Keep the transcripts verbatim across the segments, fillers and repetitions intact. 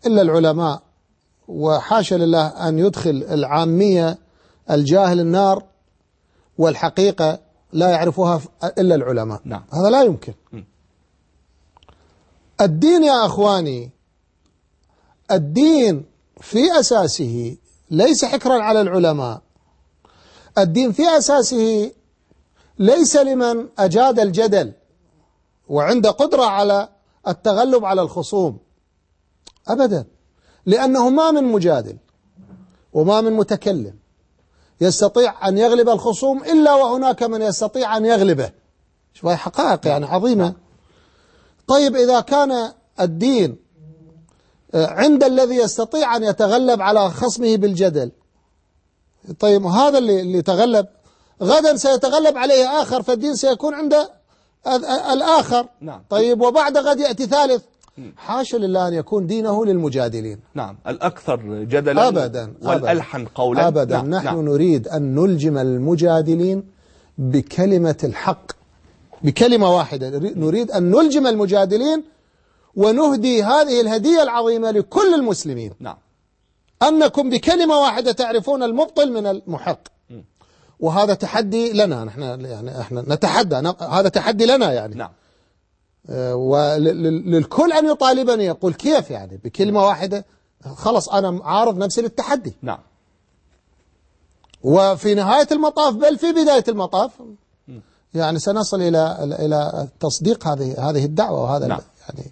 إلا العلماء، وحاشا لله أن يدخل العامية الجاهل النار والحقيقة لا يعرفها إلا العلماء. نعم. هذا لا يمكن. م. الدين يا أخواني، الدين في أساسه ليس حكرا على العلماء. الدين في أساسه ليس لمن أجاد الجدل وعنده قدرة على التغلب على الخصوم أبدا، لأنه ما من مجادل وما من متكلم يستطيع أن يغلب الخصوم إلا وهناك من يستطيع أن يغلبه. شوف هاي حقائق يعني عظيمة. طيب إذا كان الدين عند الذي يستطيع أن يتغلب على خصمه بالجدل، طيب هذا اللي اللي تغلب غدا سيتغلب عليه آخر، فالدين سيكون عند الآخر. نعم. طيب وبعد غد يأتي ثالث. حاشا لله أن يكون دينه للمجادلين. نعم. الأكثر جدلا أبدا والألحن قولا. أبدا. نعم. نحن نعم. نريد أن نلجم المجادلين بكلمة الحق، بكلمة واحدة. نريد أن نلجم المجادلين ونهدي هذه الهدية العظيمة لكل المسلمين. نعم. أنكم بكلمة واحدة تعرفون المبطل من المحق. م. وهذا تحدي لنا نحن، يعني احنا نتحدى، هذا تحدي لنا يعني. نعم. آه وللكل أن يطالبني، يقول كيف يعني بكلمة واحدة؟ خلص أنا عارض نفسي للتحدي. نعم. وفي نهاية المطاف بل في بداية المطاف م. يعني سنصل إلى إلى تصديق هذه هذه الدعوة. وهذا نعم. يعني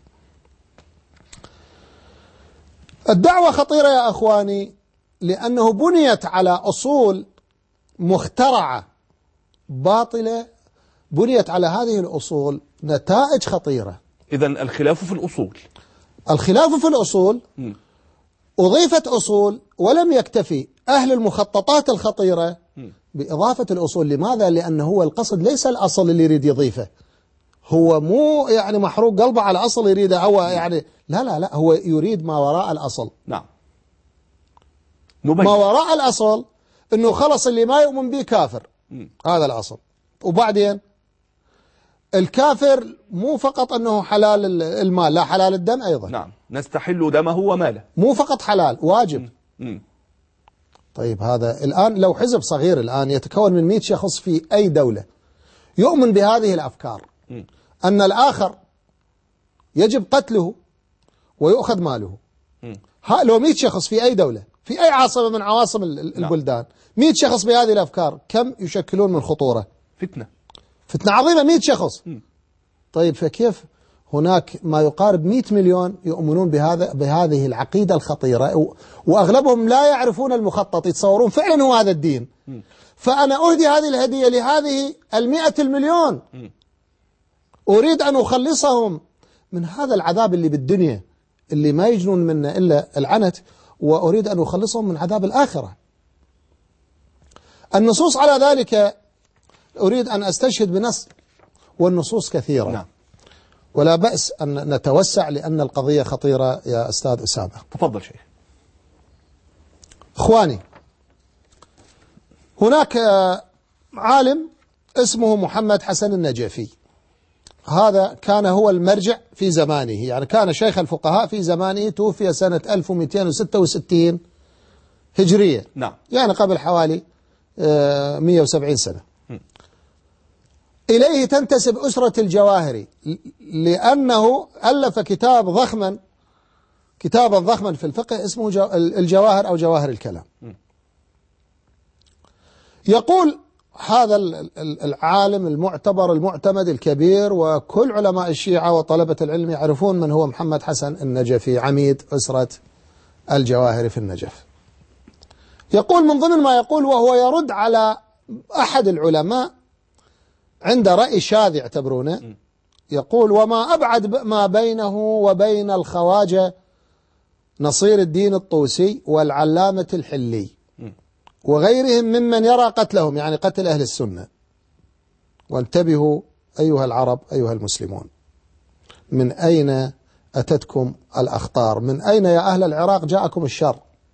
الدعوة خطيرة يا أخواني، لأنه بنيت على أصول مخترعة باطلة، بنيت على هذه الأصول نتائج خطيرة. إذن الخلاف في الأصول، الخلاف في الأصول م. أضيفت أصول، ولم يكتفي أهل المخططات الخطيرة م. بإضافة الأصول. لماذا؟ لأنه هو القصد ليس الأصل اللي يريد يضيفه، هو مو يعني محروق قلبه على أصل يريده هو يعني، لا لا لا، هو يريد ما وراء الأصل. نعم. نبين. ما وراء الأصل إنه خلص اللي ما يؤمن به كافر. م. هذا الأصل. وبعدين الكافر مو فقط أنه حلال المال، لا حلال الدم أيضا. نعم. نستحل دمه وماله. مو فقط حلال، واجب. م. م. طيب هذا الآن لو حزب صغير الآن يتكون من مئة شخص في أي دولة يؤمن بهذه الأفكار، م. أن الآخر يجب قتله ويؤخذ ماله، ها لو مئة شخص في أي دولة في أي عاصمة من عواصم البلدان، مئة شخص بهذه الأفكار، كم يشكلون من خطورة؟ فتنة فتنة عظيمة. مئة شخص. م. طيب فكيف هناك ما يقارب مئة مليون يؤمنون بهذا بهذه العقيدة الخطيرة، وأغلبهم لا يعرفون المخطط، يتصورون فعلا هو هذا الدين. م. فأنا أهدي هذه الهدية لهذه المئة المليون، م. أريد أن أخلصهم من هذا العذاب اللي بالدنيا اللي ما يجنون منه إلا العنت، وأريد أن أخلصهم من عذاب الآخرة. النصوص على ذلك أريد أن أستشهد بنص، والنصوص كثيرة. نعم. ولا بأس أن نتوسع لأن القضية خطيرة يا أستاذ أسامة. تفضل شيخ. إخواني، هناك عالم اسمه محمد حسن النجفي، هذا كان هو المرجع في زمانه، يعني كان شيخ الفقهاء في زمانه، توفي سنة ألف ومئتين وستة وستين هجرية. نعم. يعني قبل حوالي مئة وسبعين سنة. م. إليه تنتسب أسرة الجواهري، لأنه ألف كتاب ضخما كتابا ضخما في الفقه اسمه الجواهر أو جواهر الكلام. م. يقول هذا العالم المعتبر المعتمد الكبير، وكل علماء الشيعة وطلبة العلم يعرفون من هو محمد حسن النجفي، عميد أسرة الجواهري في النجف. يقول من ضمن ما يقول، وهو يرد على أحد العلماء عند رأي شاذ يعتبرونه، يقول: وما أبعد ما بينه وبين الخواجة نصير الدين الطوسي والعلامة الحلي وغيرهم ممن يرى قتلهم، يعني قتل أهل السنة. وانتبهوا أيها العرب أيها المسلمون، من أين أتتكم الأخطار؟ من أين يا أهل العراق جاءكم الشر؟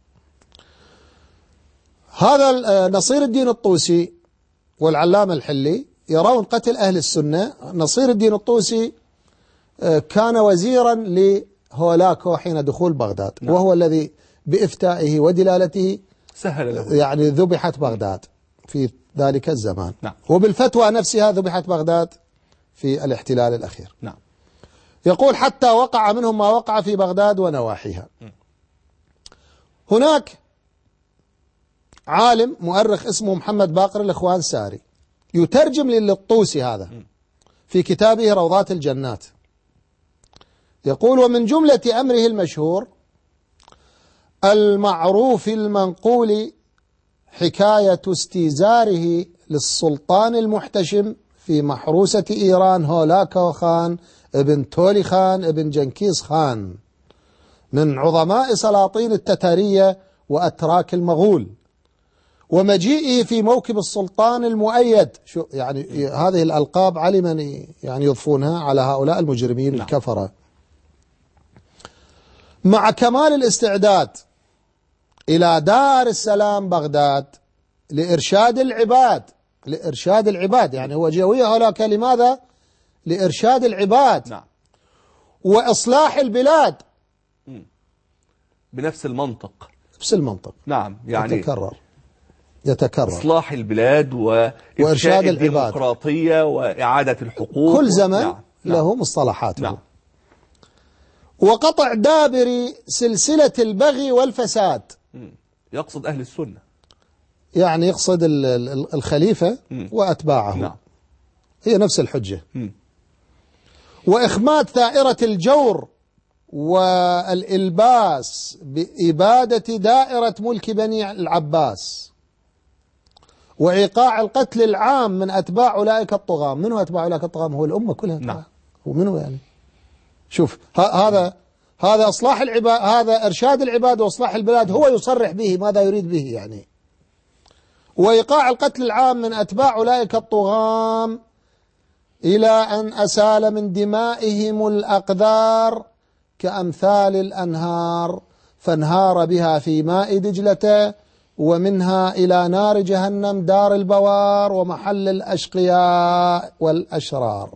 هذا نصير الدين الطوسي والعلامة الحلي يرون قتل أهل السنة. نصير الدين الطوسي كان وزيرا هولاكو حين دخول بغداد. نعم. وهو الذي بإفتائه ودلالته سهل له. يعني ذبحت بغداد في ذلك الزمان. نعم. وبالفتوى نفسها ذبحت بغداد في الاحتلال الأخير. نعم. يقول حتى وقع منهم ما وقع في بغداد ونواحيها. هناك عالم مؤرخ اسمه محمد باقر الإخوان ساري يترجم للطوسي هذا في كتابه روضات الجنات. يقول ومن جملة أمره المشهور المعروف المنقول حكاية استيزاره للسلطان المحتشم في محروسة إيران هولاكو خان ابن تولي خان ابن جنكيز خان من عظماء سلاطين التتارية وأتراك المغول، ومجيئه في موكب السلطان المؤيد. شو يعني هذه الألقاب علما يعني يضفونها على هؤلاء المجرمين نعم. الكفرة، مع كمال الاستعداد إلى دار السلام بغداد لإرشاد العباد لإرشاد العباد يعني هو جوية هولاك لماذا؟ لإرشاد العباد. نعم. وإصلاح البلاد بنفس المنطق. نفس المنطق. نعم. يعني يتكرر يتكرر إصلاح البلاد وإرشاد الديمقراطية وإعادة الحقوق. كل زمن نعم. له مصطلحاته. نعم. وقطع دابر سلسلة البغي والفساد. يقصد أهل السنة، يعني يقصد الخليفة م. وأتباعه. نعم. هي نفس الحجة. م. وإخماد ثائرة الجور والإلباس بإبادة دائرة ملك بني العباس، وإيقاع القتل العام من أتباع أولئك الطغاة. من هو أتباع أولئك الطغاة؟ هو الأمة كلها. نعم. ومنه يعني شوف هذا هذا إصلاح العباد، هذا إرشاد العباد وإصلاح البلاد، هو يصرح به ماذا يريد به يعني. وإيقاع القتل العام من أتباع أولئك الطغاة إلى أن أسال من دمائهم الأقدار كأمثال الأنهار فانهار بها في ماء دجلة، ومنها إلى نار جهنم دار البوار ومحل الأشقياء والأشرار.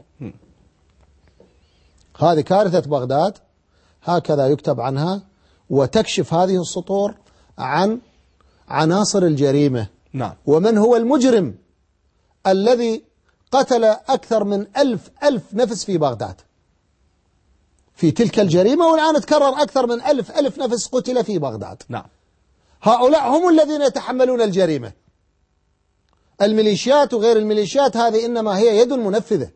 هذه كارثة بغداد، هكذا يكتب عنها. وتكشف هذه السطور عن عناصر الجريمة. نعم. ومن هو المجرم الذي قتل أكثر من ألف ألف نفس في بغداد في تلك الجريمة، والآن تكرر أكثر من ألف ألف نفس قتل في بغداد. نعم. هؤلاء هم الذين يتحملون الجريمة. الميليشيات وغير الميليشيات هذه إنما هي يد منفذة.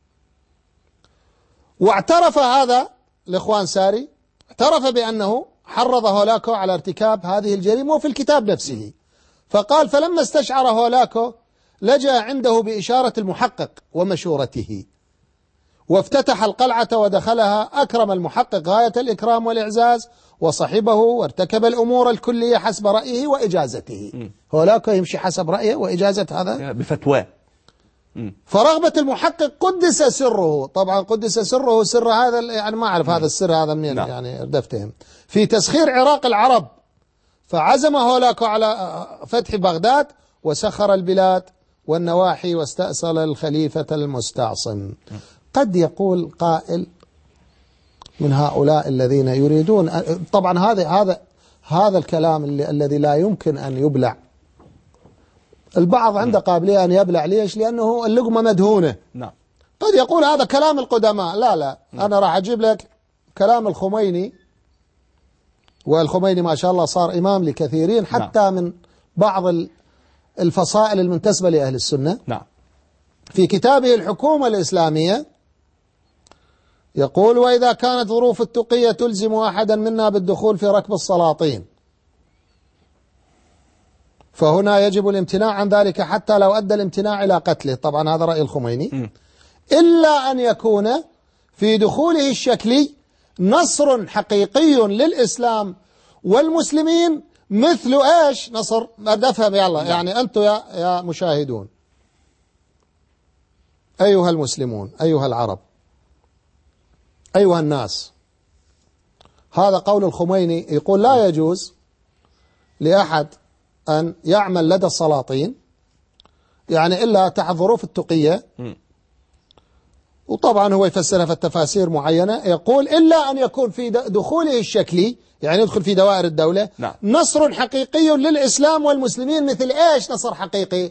واعترف هذا الإخوان ساري، اعترف بأنه حرض هولاكو على ارتكاب هذه الجريمة وفي الكتاب نفسه. فقال فلما استشعر هولاكو لجأ عنده بإشارة المحقق ومشورته، وافتتح القلعة ودخلها. أكرم المحقق غاية الإكرام والإعزاز وصحبه وارتكب الأمور الكلية حسب رأيه وإجازته. م. هولاكو يمشي حسب رأيه وإجازة هذا بفتواه. فرغبة المحقق قدس سره. طبعا قدس سره، سر هذا يعني ما أعرف هذا السر هذا منين. نعم. يعني ردفتهم في تسخير عراق العرب. فعزم هولاكو على فتح بغداد وسخر البلاد والنواحي واستأصل الخليفة المستعصم. قد يقول قائل من هؤلاء الذين يريدون، طبعا هذا هذا هذا الكلام اللي الذي لا يمكن أن يبلع. البعض عنده قابلية أن يبلع. ليش؟ لأنه اللقمة مدهونة. نعم. قد يقول هذا كلام القدماء. لا لا أنا راح أجيب لك كلام الخميني، والخميني ما شاء الله صار إمام لكثيرين حتى نعم. من بعض الفصائل المنتسبة لأهل السنة. نعم. في كتابه الحكومة الإسلامية يقول وإذا كانت ظروف التقية تلزم أحدا منا بالدخول في ركب السلاطين فهنا يجب الامتناع عن ذلك حتى لو أدى الامتناع إلى قتله. طبعا هذا رأي الخميني. م. إلا أن يكون في دخوله الشكلي نصر حقيقي للإسلام والمسلمين، مثل إيش نصر؟ ما أفهم يلا. يعني أنتم يا, يا مشاهدون أيها المسلمون أيها العرب أيها الناس، هذا قول الخميني. يقول لا يجوز لأحد أن يعمل لدى السلاطين يعني إلا تحت ظروف التقية وطبعا هو يفسرها في التفاسير معينة، يقول إلا أن يكون في دخوله الشكلي، يعني يدخل في دوائر الدولة، نعم. نصر حقيقي للإسلام والمسلمين. مثل إيش نصر حقيقي؟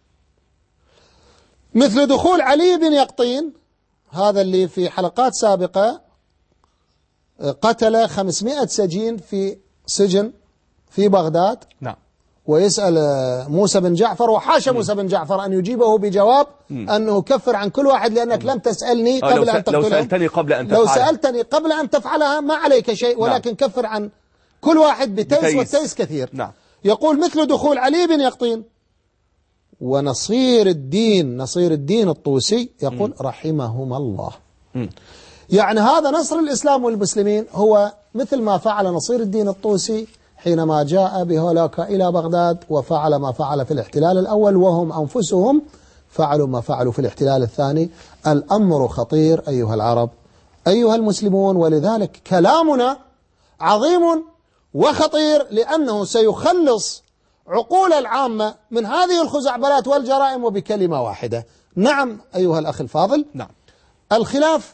مثل دخول علي بن يقطين، هذا اللي في حلقات سابقة قتل خمسمائة سجين في سجن في بغداد. نعم. ويسأل موسى بن جعفر، وحاشا موسى بن جعفر أن يجيبه بجواب م. أنه كفر عن كل واحد لأنك م. لم تسألني قبل أن تقتلهم. لو سألتني قبل أن تفعلها لو سألتني قبل أن تفعلها ما عليك شيء، ولكن نعم. كفر عن كل واحد بتيس, بتيس. والتيس كثير. نعم. يقول مثل دخول علي بن يقطين ونصير الدين نصير الدين الطوسي، يقول م. رحمهما الله. م. يعني هذا نصر الإسلام والمسلمين هو مثل ما فعل نصير الدين الطوسي حينما جاء بهولاكا إلى بغداد وفعل ما فعل في الاحتلال الأول، وهم أنفسهم فعلوا ما فعلوا في الاحتلال الثاني. الأمر خطير أيها العرب أيها المسلمون، ولذلك كلامنا عظيم وخطير، لأنه سيخلص عقول العامة من هذه الخزعبلات والجرائم وبكلمة واحدة. نعم أيها الأخ الفاضل، نعم. الخلاف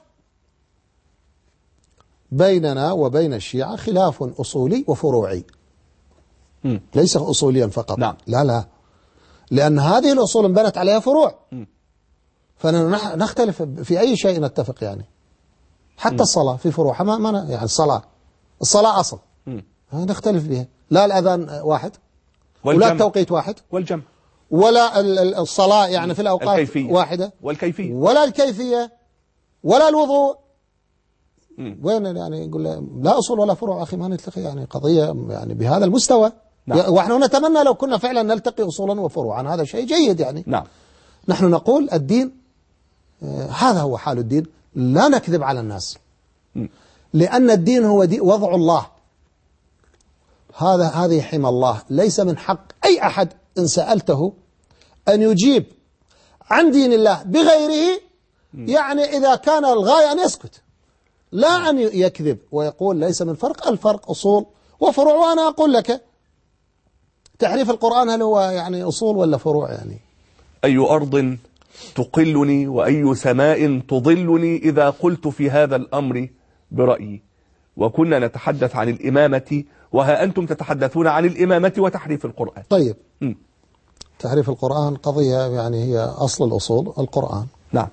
بيننا وبين الشيعة خلاف أصولي وفروعي، م. ليس أصوليا فقط. نعم. لا لا، لأن هذه الأصول انبنت عليها فروع، فنختلف في أي شيء نتفق، يعني حتى م. الصلاة في فروعها ما ما يعني الصلاة الصلاة أصل م. نختلف بها، لا الأذان واحد ولا التوقيت واحد والجمع ولا الصلاة يعني في الأوقات الكيفية. واحدة والكيفية ولا الكيفية ولا الوضوء. مم. وين يعني يقول لا أصول ولا فروع أخي، ما نلتقي، يعني قضية يعني بهذا المستوى. نعم. ونحن نتمنى لو كنا فعلا نلتقي أصولا وفروعا، هذا شيء جيد يعني. نعم. نحن نقول الدين آه هذا هو حال الدين، لا نكذب على الناس. مم. لأن الدين هو دي وضع الله، هذا هذه حمى الله، ليس من حق أي أحد إن سألته أن يجيب عن دين الله بغيره. مم. يعني إذا كان الغاية أن يسكت، لا أن يكذب ويقول ليس من فرق. الفرق أصول وفروع. وأنا أقول لك تحريف القرآن هل هو يعني أصول ولا فروع؟ يعني أي أرض تقلني وأي سماء تضلني إذا قلت في هذا الأمر برأيي. وكنا نتحدث عن الإمامة وها أنتم تتحدثون عن الإمامة وتحريف القرآن. طيب م. تحريف القرآن قضية يعني هي أصل الأصول القرآن. نعم.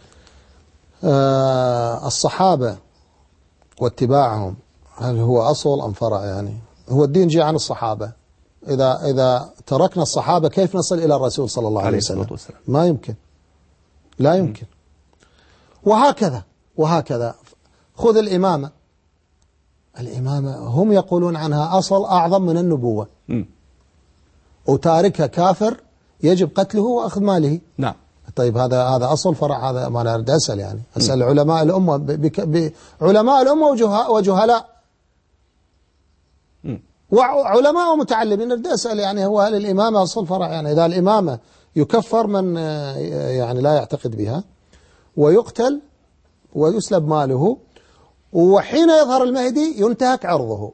آه الصحابة واتباعهم هل هو أصل أم فرع؟ يعني هو الدين جاء عن الصحابة، إذا إذا تركنا الصحابة كيف نصل إلى الرسول صلى الله عليه وسلم؟ ما يمكن، لا يمكن. وهكذا وهكذا خذ الإمامة. الإمامة هم يقولون عنها أصل أعظم من النبوة، م. وتاركها كافر يجب قتله وأخذ ماله. نعم. طيب هذا هذا أصل فرع؟ هذا ما أنا أريد أسأل، يعني أسأل علماء الأمة بعلماء الأمة وجهلاء وعلماء ومتعلمين. أريد أسأل يعني هو هل الإمامة أصل فرع؟ يعني إذا الإمامة يكفر من يعني لا يعتقد بها ويقتل ويسلب ماله، وحين يظهر المهدي ينتهك عرضه.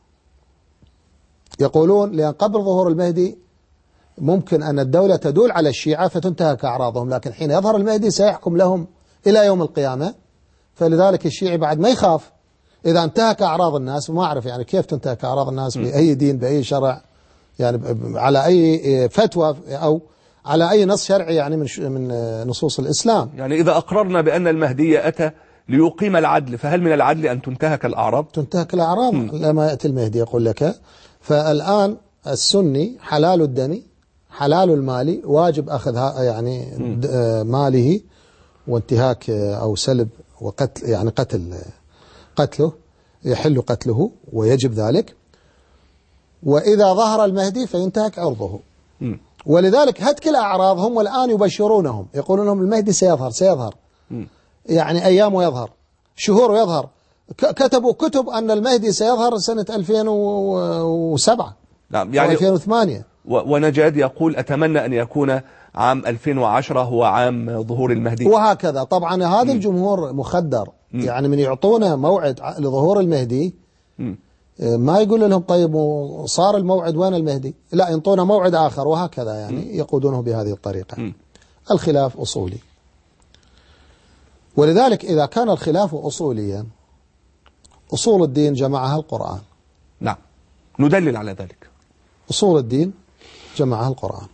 يقولون لأن قبل ظهور المهدي ممكن أن الدولة تدول على الشيعة فتنتهك أعراضهم، لكن حين يظهر المهدي سيحكم لهم إلى يوم القيامة. فلذلك الشيعي بعد ما يخاف إذا انتهك أعراض الناس، وما أعرف يعني كيف تنتهك أعراض الناس بأي دين بأي شرع، يعني على أي فتوى أو على أي نص شرعي يعني من من نصوص الإسلام. يعني إذا أقررنا بأن المهدي أتى ليقيم العدل، فهل من العدل أن تنتهك الأعراض؟ تنتهك الأعراض لما يأتي المهدي يقول لك. فالآن السني حلال الدم حلال المال، واجب أخذ يعني ماله وانتهاك أو سلب وقتل، يعني قتل قتله يحل قتله ويجب ذلك. وإذا ظهر المهدي فينتهك عرضه. م. ولذلك هتك الأعراض هم الآن يبشرونهم، يقولون لهم المهدي سيظهر سيظهر م. يعني أيام ويظهر، شهور ويظهر. كتبوا كتب أن المهدي سيظهر سنة ألفين وسبعة نعم يعني ألفين وثمانية. ونجاد يقول أتمنى أن يكون عام ألفين وعشرة هو عام ظهور المهدي، وهكذا. طبعا هذا الجمهور مخدر، م. يعني من يعطونا موعد لظهور المهدي م. ما يقول لهم طيب صار الموعد وين المهدي، لا ينطونا موعد آخر، وهكذا يعني م. يقودونه بهذه الطريقة. م. الخلاف أصولي. ولذلك إذا كان الخلاف أصوليا، أصول الدين جمعها القرآن. نعم، ندلل على ذلك. أصول الدين جمعها القرآن.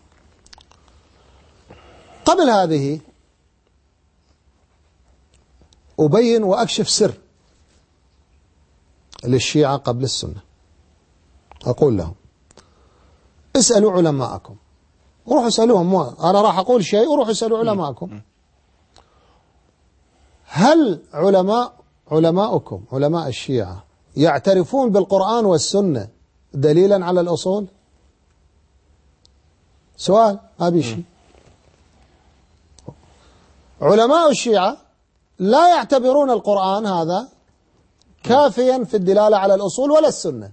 قبل هذه أبين وأكشف سر للشيعة قبل السنة. أقول لهم اسألوا علماءكم، وروحوا اسألوهم، أنا راح أقول شيء وروحوا اسألوا علماءكم. هل علماء علماؤكم علماء الشيعة يعترفون بالقرآن والسنة دليلا على الأصول؟ سؤال ما بي شيء. علماء الشيعة لا يعتبرون القرآن هذا كافيا في الدلالة على الأصول ولا السنة،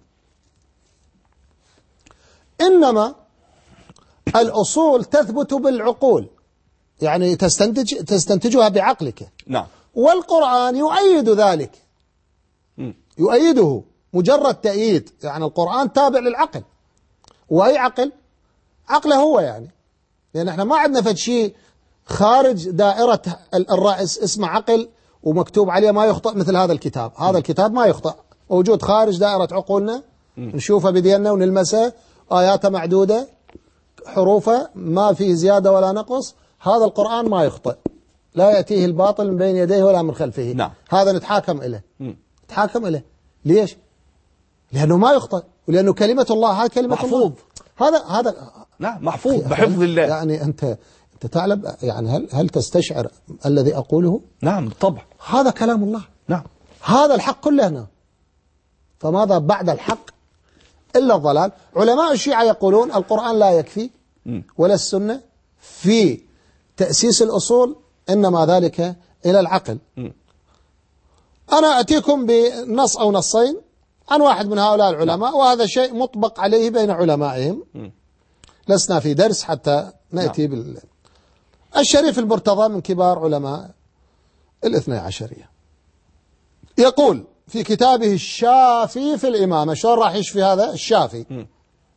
إنما الأصول تثبت بالعقول، يعني تستنتج تستنتجها بعقلك. نعم. والقرآن يؤيد ذلك، يؤيده مجرد تأييد، يعني القرآن تابع للعقل. وأي عقل؟ عقله هو، يعني لأن احنا ما عندنا فد شيء خارج دائرة الرأس اسمه عقل ومكتوب عليه ما يخطئ مثل هذا الكتاب. هذا الكتاب ما يخطئ، موجود خارج دائرة عقولنا، نشوفه بدينا ونلمسه، آياته معدودة، حروفه ما فيه زيادة ولا نقص. هذا القرآن ما يخطئ، لا يأتيه الباطل من بين يديه ولا من خلفه. نعم. هذا نتحاكم إليه. نتحاكم إليه ليش؟ لأنه ما يخطئ، ولأنه كلمة الله هاي كلمة محفوظ. الله. هذا هذا نعم، محفوظ بحفظ الله. يعني أنت أنت تعلم، يعني هل هل تستشعر الذي أقوله؟ نعم طبعا. هذا كلام الله. نعم. هذا الحق كله هنا. فماذا بعد الحق إلا الضلال؟ علماء الشيعة يقولون القرآن لا يكفي ولا السنة في تأسيس الأصول، إنما ذلك إلى العقل. أنا أتيكم بنص أو نصين عن واحد من هؤلاء العلماء، وهذا شيء مطبق عليه بين علمائهم، لسنا في درس حتى نأتي بال الشريف المرتضى من كبار علماء الاثنى عشرية، يقول في كتابه الشافي في الإمامة. شلون راح يشفي هذا الشافي؟ م.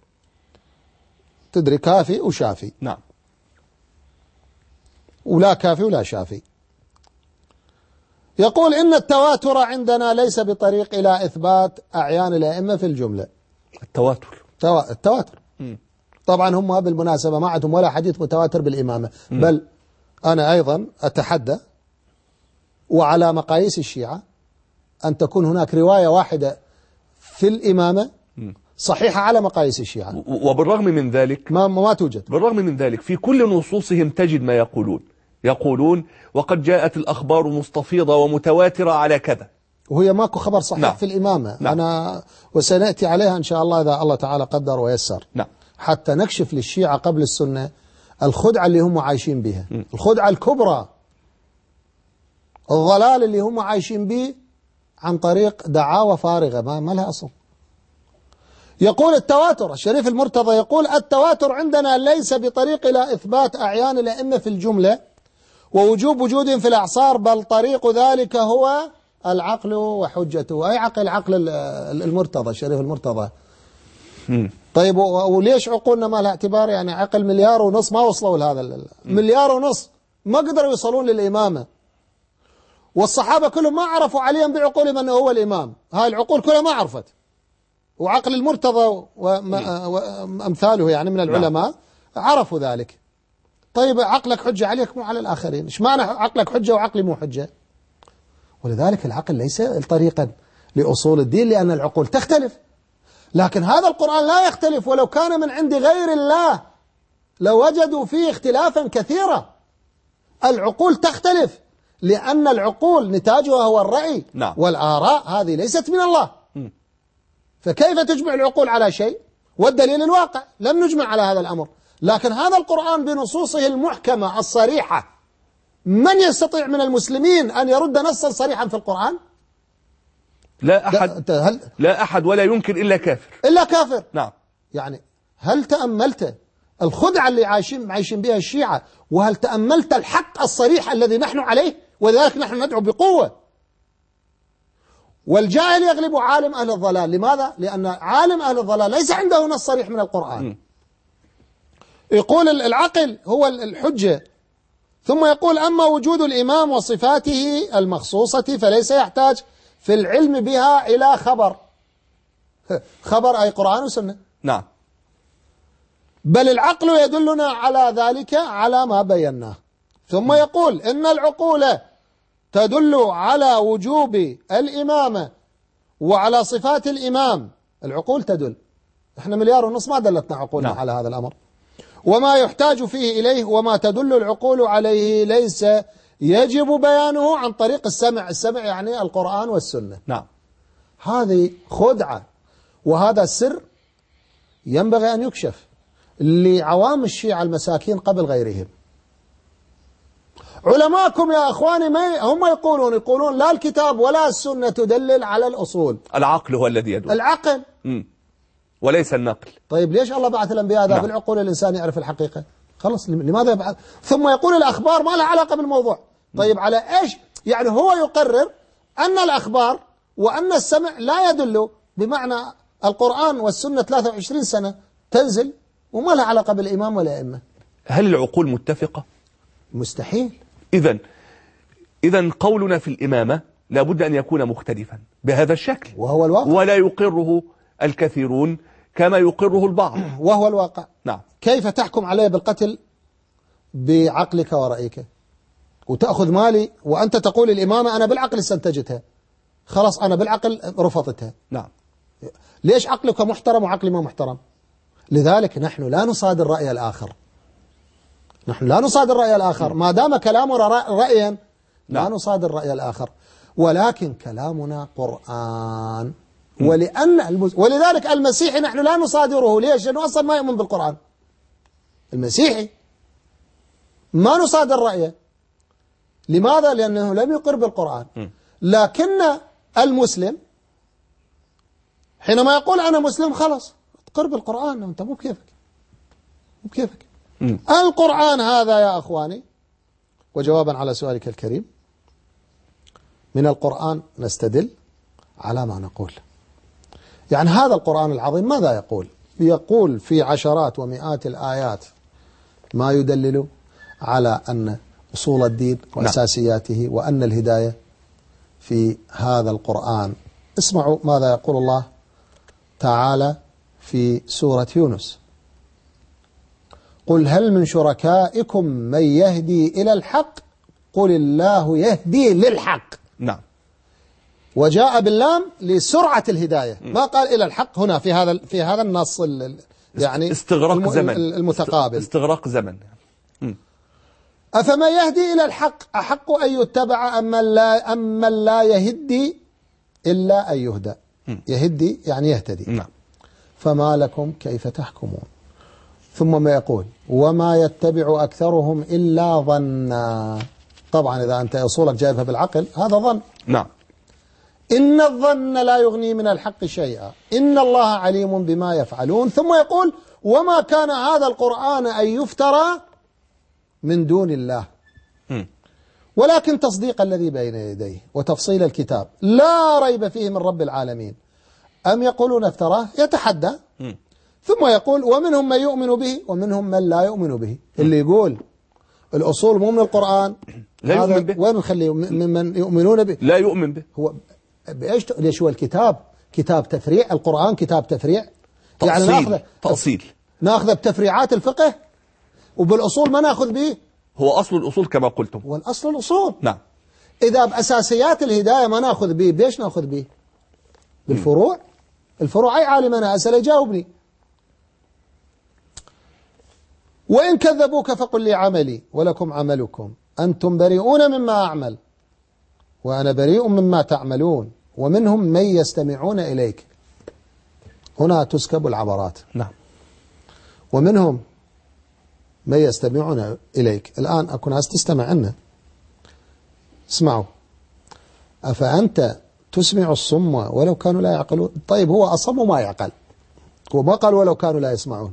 تدري كافي وشافي. نعم. ولا كافي ولا شافي. يقول إن التواتر عندنا ليس بطريق إلى إثبات أعيان الأئمة في الجملة. التواتر توا... التواتر م. طبعا هم بالمناسبة ما عندهم ولا حديث متواتر بالإمامة. م. بل أنا أيضا أتحدى وعلى مقاييس الشيعة أن تكون هناك رواية واحدة في الإمامة صحيحة على مقاييس الشيعة، وبالرغم من ذلك ما, ما توجد. بالرغم من ذلك في كل نصوصهم تجد ما يقولون يقولون وقد جاءت الأخبار مستفيضة ومتواترة على كذا، وهي ماكو خبر صحيح. نعم. في الإمامة. نعم. أنا وسنأتي عليها إن شاء الله إذا الله تعالى قدر ويسر. نعم. حتى نكشف للشيعة قبل السنة الخدعة اللي هم عايشين بها، م. الخدعة الكبرى، الضلال اللي هم عايشين به عن طريق دعاوى فارغة ما, ما لها أصل. يقول التواتر، الشريف المرتضى يقول التواتر عندنا ليس بطريق إلى إثبات أعيان الأئمة في الجملة ووجوب وجودهم في الأعصار، بل طريق ذلك هو العقل وحجته. أي عقل؟ عقل المرتضى، الشريف المرتضى. طيب وليش عقولنا ما لها اعتبار؟ يعني عقل مليار ونص ما وصلوا لهذا مليار ونص، ما قدروا يوصلون للإمامة. والصحابة كلهم ما عرفوا عليا بعقولهم أنه هو الإمام، هاي العقول كلها ما عرفت. وعقل المرتضى وأمثاله يعني من العلماء عرفوا ذلك. طيب عقلك حجة عليك مو على الآخرين، إيش معنى عقلك حجة وعقلي مو حجة؟ ولذلك العقل ليس طريقا لأصول الدين، لأن العقول تختلف. لكن هذا القرآن لا يختلف، ولو كان من عند غير الله لوجدوا فيه اختلافا كثيرا. العقول تختلف، لأن العقول نتاجها هو الرأي. نعم. والآراء هذه ليست من الله. م. فكيف تجمع العقول على شيء؟ والدليل الواقع لم نجمع على هذا الأمر. لكن هذا القرآن بنصوصه المحكمة الصريحة، من يستطيع من المسلمين أن يرد نصا صريحا في القرآن؟ لا أحد. هل لا أحد ولا ينكر إلا كافر. إلا كافر. نعم. يعني هل تأملت الخدعة اللي عايشين عايشين بها الشيعة؟ وهل تأملت الحق الصريح الذي نحن عليه؟ وذلك نحن ندعو بقوة. والجاهل يغلب عالم أهل الضلال. لماذا؟ لأن عالم أهل الضلال ليس عنده نص صريح من القرآن. م. يقول العقل هو الحجة، ثم يقول أما وجود الإمام وصفاته المخصوصة فليس يحتاج في العلم بها إلى خبر. خبر أي قرآن وسنة. نعم. بل العقل يدلنا على ذلك على ما بيناه. ثم يقول إن العقول تدل على وجوب الإمامة وعلى صفات الإمام. العقول تدل، احنا مليار ونص ما دلتنا عقولنا نعم. على هذا الأمر. وما يحتاج فيه إليه وما تدل العقول عليه ليس يجب بيانه عن طريق السمع. السمع يعني القرآن والسنة. نعم. هذه خدعة، وهذا سر ينبغي أن يكشف لعوام الشيعة المساكين قبل غيرهم. علماءكم يا أخواني ما هم يقولون يقولون لا الكتاب ولا السنة تدلل على الأصول. العقل هو الذي يدل. العقل مم. وليس النقل. طيب ليش الله بعث الأنبياء ذا؟ نعم. بالعقول الإنسان يعرف الحقيقة. خلص لماذا يبعث؟ ثم يقول الأخبار ما لها علاقة بالموضوع. طيب على إيش؟ يعني هو يقرر أن الأخبار وأن السمع لا يدل، بمعنى القرآن والسنة ثلاثة وعشرين سنة تنزل وما لها علاقة بالإمام ولا أئمة. هل العقول متفقة؟ مستحيل. إذا إذا قولنا في الإمامة لابد أن يكون مختلفا بهذا الشكل، وهو الواقع، ولا يقره الكثيرون كما يقره البعض، وهو الواقع. نعم. كيف تحكم علي بالقتل بعقلك ورأيك وتأخذ مالي وأنت تقول الإمامة أنا بالعقل استنتجتها، خلاص أنا بالعقل رفضتها. نعم. ليش عقلك محترم وعقلي ما محترم؟ لذلك نحن لا نصادر رأي الآخر، نحن لا نصادر رأي الآخر ما دام كلامنا رأيا. لا نعم. نصادر رأي الآخر، ولكن كلامنا قرآن. ولأن المز... ولذلك المسيحي نحن لا نصادره. ليش؟ لأنه أصلا ما يؤمن بالقرآن. المسيحي ما نصادر رأيه. لماذا؟ لأنه لم يقر بالقرآن. لكن المسلم حينما يقول أنا مسلم خلاص تقر بالقرآن. أنت مو بكيفك، مو بكيفك. القرآن هذا يا أخواني، وجوابا على سؤالك الكريم، من القرآن نستدل على ما نقول. يعني هذا القرآن العظيم ماذا يقول؟ يقول في عشرات ومئات الآيات ما يدلل على أن أصول الدين وأساسياته وأن الهداية في هذا القرآن. اسمعوا ماذا يقول الله تعالى في سورة يونس: قل هل من شركائكم من يهدي إلى الحق قل الله يهدي للحق. نعم. وجاء باللام لسرعة الهداية، ما قال إلى الحق هنا في هذا في هذا النص يعني استغراق الم زمن المتقابل. استغراق زمن. أفما يهدي إلى الحق أحق أن يتبع أما لا أما لا يهدي إلا أن يهدى. يهدي يعني يهتدي. نعم. فما لكم كيف تحكمون. ثم ما يقول: وما يتبع أكثرهم إلا ظنا. طبعا إذا أنت أصولك جايبها بالعقل هذا ظن. نعم. إن الظن لا يغني من الحق شيئا إن الله عليم بما يفعلون. ثم يقول: وما كان هذا القرآن أن يفترى من دون الله ولكن تصديق الذي بين يديه وتفصيل الكتاب لا ريب فيه من رب العالمين. أم يقولون افتراه؟ يتحدى. ثم يقول: ومنهم من يؤمن به ومنهم من لا يؤمن به. اللي يقول الأصول مو من القرآن لا يؤمن به، وين نخليه؟ ممن يؤمنون به لا يؤمن به. هو بإيش؟ ليش هو الكتاب كتاب تفريع؟ القرآن كتاب تفريع، يعني ناخذ تأصيل، ناخذ بتفريعات الفقه وبالأصول ما ناخذ به. هو أصل الأصول كما قلتم، والأصل الأصول. نعم. إذا بأساسيات الهداية ما ناخذ به، بيش ناخذ به؟ بالفروع. الفروع أي عالم أنا أسأل يجاوبني. وإن كذبوك فقل لي عملي ولكم عملكم أنتم بريئون مما أعمل وأنا بريء مما تعملون ومنهم من يستمعون إليك. هنا تسكب العبرات. نعم. ومنهم من يستمعون إليك. الآن أكو ناس تستمع لنا. اسمعوا: أفأنت تسمع الصم ولو كانوا لا يعقلون. طيب هو أصم وما يعقل، هو ما قال ولو كانوا لا يسمعون.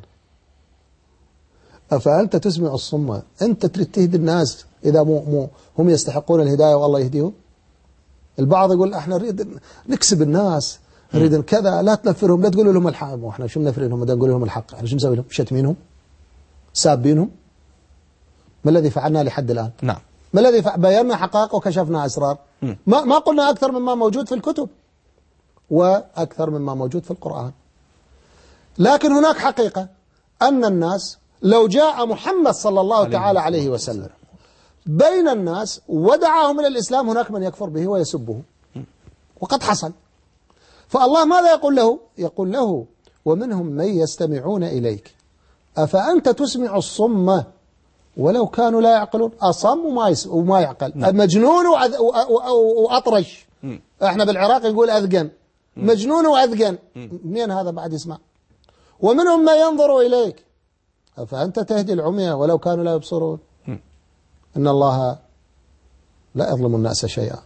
أفأنت تسمع الصم، أنت تريد تهدي الناس إذا مو مو هم يستحقون الهداية والله يهديهم. البعض يقول احنا نريد نكسب الناس، نريد كذا، لا تنفرهم، لا تقولوا لهم الحق. واحنا شو منفرينهم؟ بدنا نقول لهم الحق، احنا شو مسوي لهم؟ شتمينهم؟ سابينهم؟ ما الذي فعلناه لحد الآن؟ نعم. ما الذي فعل؟ بينا حقائق وكشفنا أسرار. ما ما قلنا أكثر مما موجود في الكتب وأكثر مما موجود في القرآن. لكن هناك حقيقة أن الناس لو جاء محمد صلى الله تعالى عليه وسلم بين الناس ودعاهم إلى الإسلام هناك من يكفر به ويسبه، وقد حصل. فالله ماذا يقول له؟ يقول له: ومنهم من يستمعون إليك أفأنت تسمع الصم ولو كانوا لا يعقلون. أصم وما, يس... وما يعقل. نعم. مجنون وأذ... و... و... وأطرش. م. احنا بالعراق نقول أذقن. م. مجنون وأذقن. منين هذا بعد يسمع؟ ومنهم من ينظر إليك أفأنت تهدي العمي ولو كانوا لا يبصرون. م. إن الله لا يظلم الناس شيئا.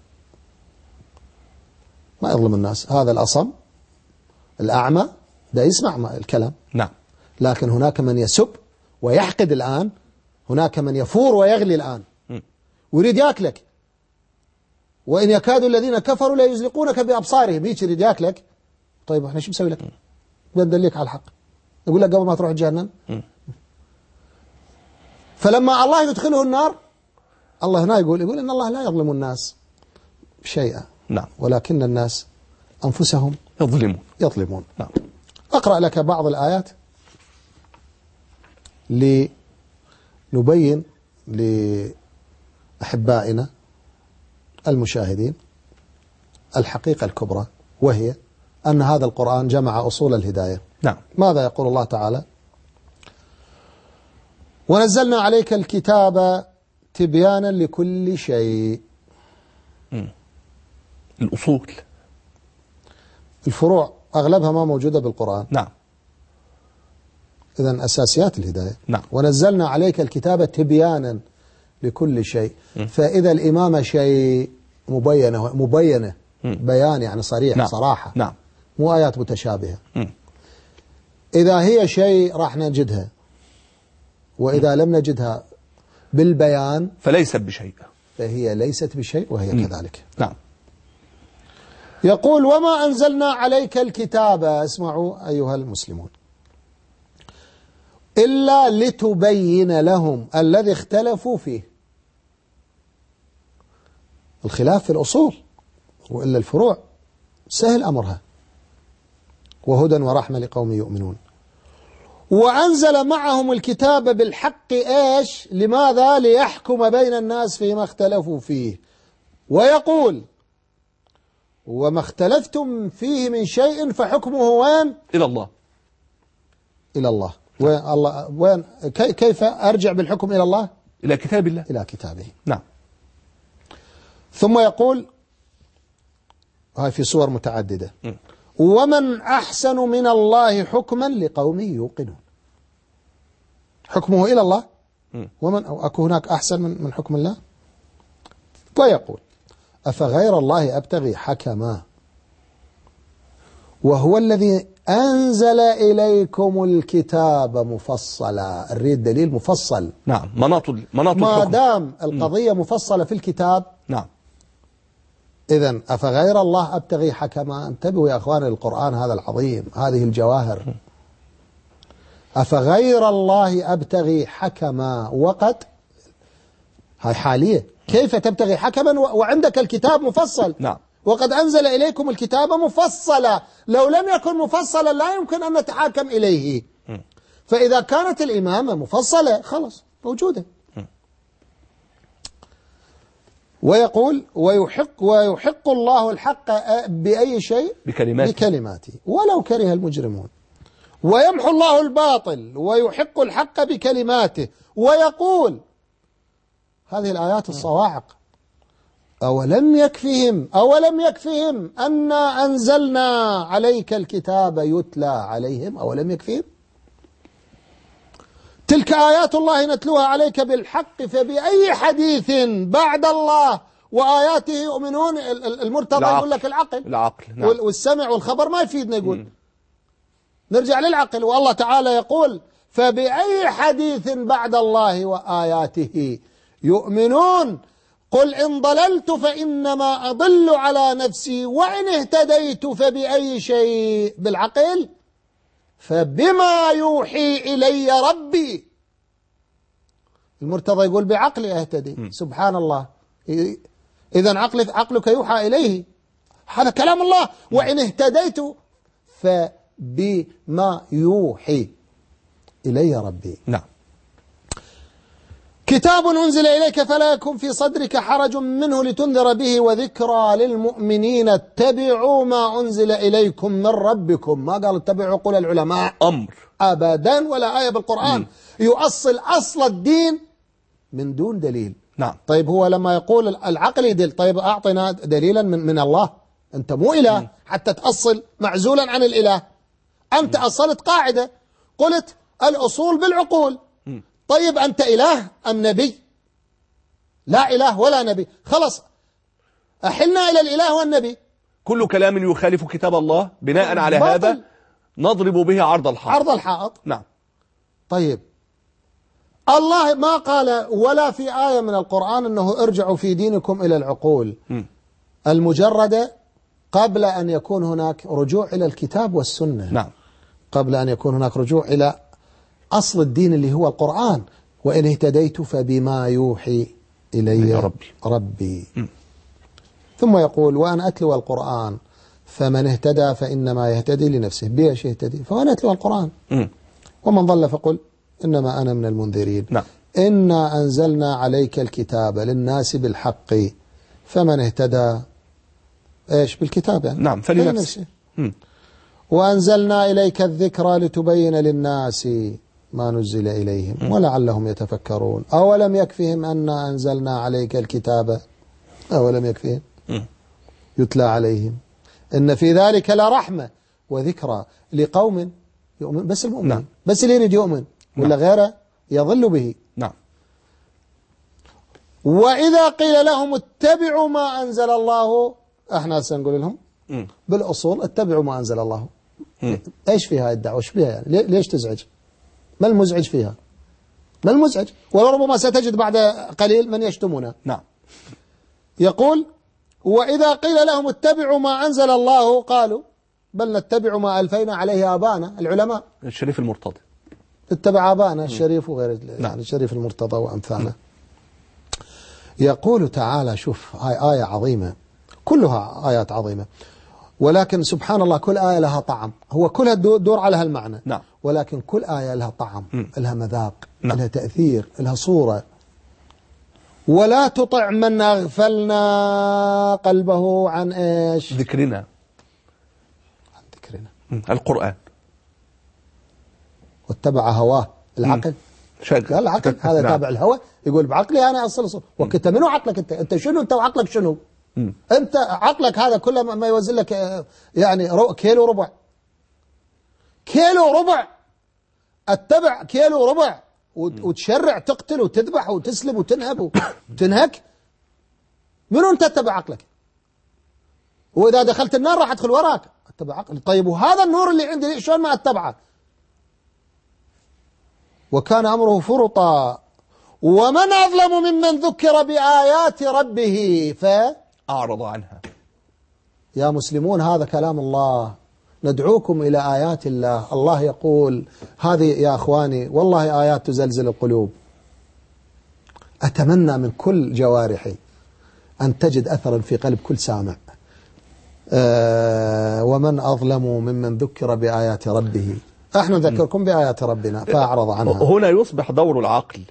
ما يظلم الناس. هذا الأصم الأعمى ده يسمع الكلام. نعم. لكن هناك من يسب ويحقد الآن، هناك من يفور ويغلي الآن ويريد ياكلك، وإن يكاد الذين كفروا لا يزلقونك بأبصارهم. بيجي يريد ياكلك. طيب احنا شو نسوي لك؟ بندليك على الحق، يقول لك قبل ما تروح جهنم. فلما الله يدخله النار، الله هنا يقول يقول إن الله لا يظلم الناس شيئا. نعم. ولكن الناس أنفسهم يظلمون يظلمون. نعم. أقرأ لك بعض الآيات لنبين لأحبائنا المشاهدين الحقيقة الكبرى، وهي أن هذا القرآن جمع أصول الهداية. نعم. ماذا يقول الله تعالى؟ ونزلنا عليك الكتاب تبيانا لكل شيء. م. الأصول، الفروع أغلبها ما موجودة بالقرآن. نعم. إذن أساسيات الهداية. نعم. ونزلنا عليك الكتاب تبيانا لكل شيء. م. فإذا الإمامة شيء مبينة مبينة م. بيان يعني صريح. نعم. صراحة. نعم. مو آيات متشابهة. م. إذا هي شيء راح نجدها، وإذا م. لم نجدها بالبيان فليست بشيء، فهي ليست بشيء وهي م. كذلك. نعم. يقول: وما أنزلنا عليك الكتاب، اسمعوا أيها المسلمون، إلا لتبين لهم الذي اختلفوا فيه. الخلاف في الأصول، وإلا الفروع سهل أمرها. وهدى ورحمة لقوم يؤمنون. وأنزل معهم الكتاب بالحق. إيش؟ لماذا؟ ليحكم بين الناس فيما اختلفوا فيه. ويقول: وما اختلفتم فيه من شيء فحكمه وين؟ إلى الله. إلى الله. وين الله؟ وين؟ كيف أرجع بالحكم إلى الله؟ إلى كتاب الله. إلى كتابه. نعم. ثم يقول، هاي في سور متعددة: م. ومن أحسن من الله حكما لقوم يوقنون. حكمه إلى الله. م. ومن أكو هناك أحسن من من حكم الله؟ ويقول: أفغير الله أبتغي حكما وهو الذي أنزل إليكم الكتاب مفصلا. الريد دليل مفصل. نعم. مناط مناط ما دام القضية م. مفصلة في الكتاب. نعم. إذن أفغير الله أبتغي حكما. انتبهوا يا أخوان، القرآن هذا العظيم، هذه الجواهر. أفغير الله أبتغي حكما، وقد هاي حالية. كيف تبتغي حكما وعندك الكتاب مفصل؟ نعم. وقد أنزل إليكم الكتاب مفصلا. لو لم يكن مفصلا لا يمكن أن نتحاكم إليه. م. فإذا كانت الإمامة مفصلة خلاص موجودة. م. ويقول: ويحق ويحق الله الحق بأي شيء؟ بكلماته. بكلماته ولو كره المجرمون. ويمحو الله الباطل ويحق الحق بكلماته. ويقول، هذه الآيات الصواعق: أولم يكفهم أولم يكفهم أنا أنزلنا عليك الكتاب يتلى عليهم. أولم يكفهم؟ تلك آيات الله نتلوها عليك بالحق فبأي حديث بعد الله وآياته يؤمنون. المرتضى يقول لك العقل العقل. نعم. والسمع والخبر ما يفيدنا. يقول م. نرجع للعقل. والله تعالى يقول: فبأي حديث بعد الله وآياته يؤمنون. قل إن ضللت فإنما أضل على نفسي وإن اهتديت فبأي شيء؟ بالعقل. فبما يوحي إلي ربي. المرتضى يقول بعقلي أهتدي. م. سبحان الله. إذن عقلك, عقلك يوحى إليه، هذا كلام الله. م. وإن اهتديت فبما يوحي إلي ربي. نعم. كتاب أنزل إليك فلا يكن في صدرك حرج منه لتنذر به وذكرى للمؤمنين اتبعوا ما أنزل إليكم من ربكم. ما قال اتبعوا قول العلماء أمر أبدا، ولا آية بالقرآن. م. يؤصل أصل الدين من دون دليل. نعم. طيب هو لما يقول العقل يدل، طيب أعطنا دليلا من, من الله. أنت مو إله م. حتى تأصل معزولا عن الإله. أنت م. أصلت قاعدة قلت الأصول بالعقول. م. طيب أنت إله أم نبي؟ لا إله ولا نبي، خلص أحلنا إلى الإله والنبي. كل كلام يخالف كتاب الله بناء على باطل. هذا نضرب به عرض الحائط. عرض الحائط. نعم. طيب الله ما قال ولا في آية من القرآن أنه ارجعوا في دينكم إلى العقول م. المجردة قبل أن يكون هناك رجوع إلى الكتاب والسنة. نعم. قبل أن يكون هناك رجوع إلى أصل الدين اللي هو القرآن. وإن اهتديت فبما يوحي إلي ربي, ربي. م. ثم يقول وأن أتلو القرآن فمن اهتدى فإنما يهتدي لنفسه. بيش يهتدي؟ فأنا أتلو القرآن. م. ومن ضل فقل إنما أنا من المنذرين. نعم. إنا أنزلنا عليك الكتاب للناس بالحق فمن اهتدى إيش بالكتاب يعني. نعم فلنفسه. وأنزلنا إليك الذكرى لتبين للناس ما نزل إليهم ولعلهم يتفكرون. أولم يكفهم أنا أنزلنا عليك الكتاب أولم يكفهم يتلى عليهم إن في ذلك لرحمة وذكرى لقوم يؤمن. بس المؤمن. نعم. بس اللي يريد يؤمن ولا نعم. غيره يضل به. نعم. وإذا قيل لهم اتبعوا ما أنزل الله احنا سنقول لهم م. بالأصول اتبعوا ما أنزل الله. م. ايش فيها الدعوة؟ ايش فيها يعني؟ ليش تزعج؟ ما المزعج فيها؟ ما المزعج؟ ولربما ستجد بعد قليل من يشتمنا. نعم. يقول وإذا قيل لهم اتبعوا ما أنزل الله قالوا بل نتبع ما ألفينا عليه آبانا. العلماء الشريف المرتضى اتبع آبانا الشريف وغير يعني نعم. الشريف المرتضى وأمثاله. يقول تعالى شوف هاي آية عظيمة كلها آيات عظيمة ولكن سبحان الله كل آية لها طعم. هو كلها دور على هالمعنى. نعم. ولكن كل آية لها طعم م. لها مذاق. نعم. لها تأثير لها صورة. ولا تطع من أغفلنا قلبه عن إيش ذكرنا عن ذكرنا م. القرآن واتبع هواه. العقل قال العقل هذا نعم. تابع الهوى يقول بعقلي أنا أصل أصل وكنت منو عقلك أنت أنت شنو أنت وعقلك شنو م. أنت عقلك هذا كله ما يوزن لك يعني كيلو ربع كيلو ربع اتبع كيلو ربع وتشرع تقتل وتذبح وتسلب وتنهب وتنهك. منو أنت اتبع عقلك؟ وإذا دخلت النار راح أدخل وراك اتبع عقلك. طيب وهذا النور اللي عندي شلون ما اتبعه؟ وكان أمره فرطا ومن أظلم ممن ذكر بآيات ربه فأعرض عنها. يا مسلمون هذا كلام الله. ندعوكم إلى آيات الله. الله يقول هذه يا أخواني والله آيات تزلزل القلوب. أتمنى من كل جوارحي أن تجد أثرا في قلب كل سامع. أه ومن أظلم ممن ذكر بآيات ربه. احنا نذكركم بآيات ربنا فأعرض عنها. هنا يصبح دور العقل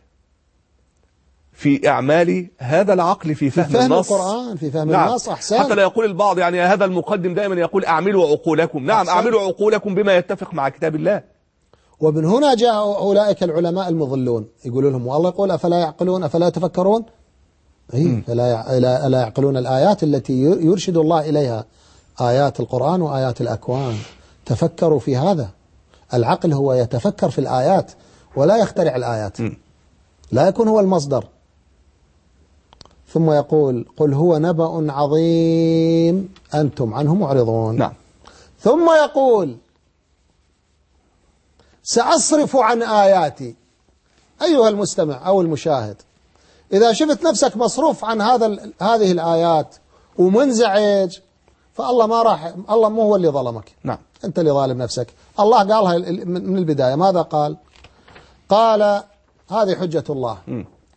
في إعمال هذا العقل في فهم, في فهم النص. القرآن في فهم نعم. النص. أحسن. حتى لا يقول البعض يعني هذا المقدم دائما يقول أعملوا عقولكم. نعم أحسن. أعملوا عقولكم بما يتفق مع كتاب الله. ومن هنا جاء أولئك العلماء المضلون يقولوا لهم والله يقول أفلا يعقلون أفلا يتفكرون. أي فلا لا يعقلون الآيات التي يرشد الله إليها آيات القرآن وآيات الأكوان. تفكروا في هذا. العقل هو يتفكر في الآيات ولا يخترع الآيات. م. لا يكون هو المصدر. ثم يقول قل هو نبأ عظيم أنتم عنه معرضون. نعم. ثم يقول سأصرف عن آياتي. أيها المستمع أو المشاهد إذا شفت نفسك مصروف عن هذا هذه الآيات ومنزعج فالله ما راح الله مو هو اللي ظلمك. نعم. أنت اللي ظالم نفسك. الله قالها من البداية. ماذا قال؟ قال هذه حجة الله. م.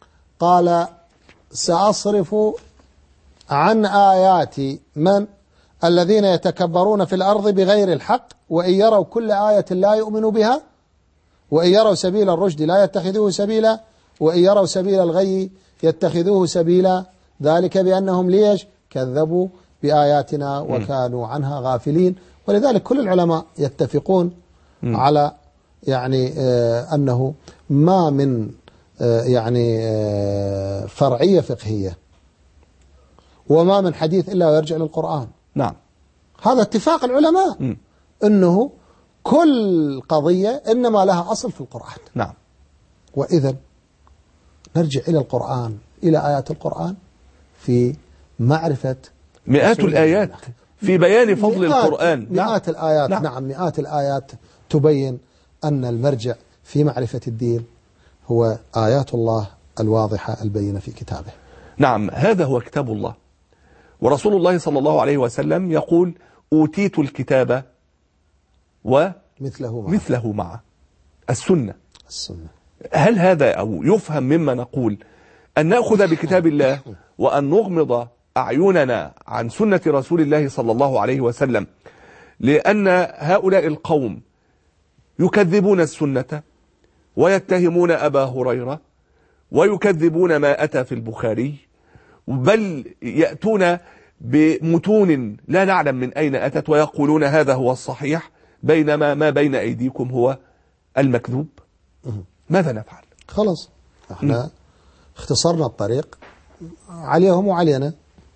قال سأصرف عن آياتي من الذين يتكبرون في الأرض بغير الحق وإن يروا كل آية لا يؤمنوا بها وإن يروا سبيل الرشد لا يتخذوه سبيلا وإن يروا سبيل الغي يتخذوه سبيلا ذلك بأنهم ليش كذبوا بآياتنا وكانوا عنها غافلين. ولذلك كل العلماء يتفقون م. على يعني آه أنه ما من آه يعني آه فرعية فقهية وما من حديث إلا ويرجع للقرآن. نعم، هذا اتفاق العلماء م. أنه كل قضية إنما لها أصل في القرآن. نعم. وإذا نرجع إلى القرآن، إلى آيات القرآن في معرفة مئات الآيات في بيان فضل مئات القرآن. مئات نعم. الآيات نعم. نعم مئات الآيات تبين أن المرجع في معرفة الدين هو آيات الله الواضحة البينة في كتابه. نعم، هذا هو كتاب الله، ورسول الله صلى الله عليه وسلم يقول أوتيت الكتاب ومثله معه مثله معه السنة. السنة. هل هذا أو يفهم مما نقول أن نأخذ بكتاب الله وأن نغمض أعيننا عن سنة رسول الله صلى الله عليه وسلم، لأن هؤلاء القوم يكذبون السنة ويتهمون أبا هريرة ويكذبون ما أتى في البخاري، بل يأتون بمتون لا نعلم من أين أتت ويقولون هذا هو الصحيح بينما ما بين أيديكم هو المكذوب. ماذا نفعل؟ خلاص احنا اختصرنا الطريق عليهم وعلينا،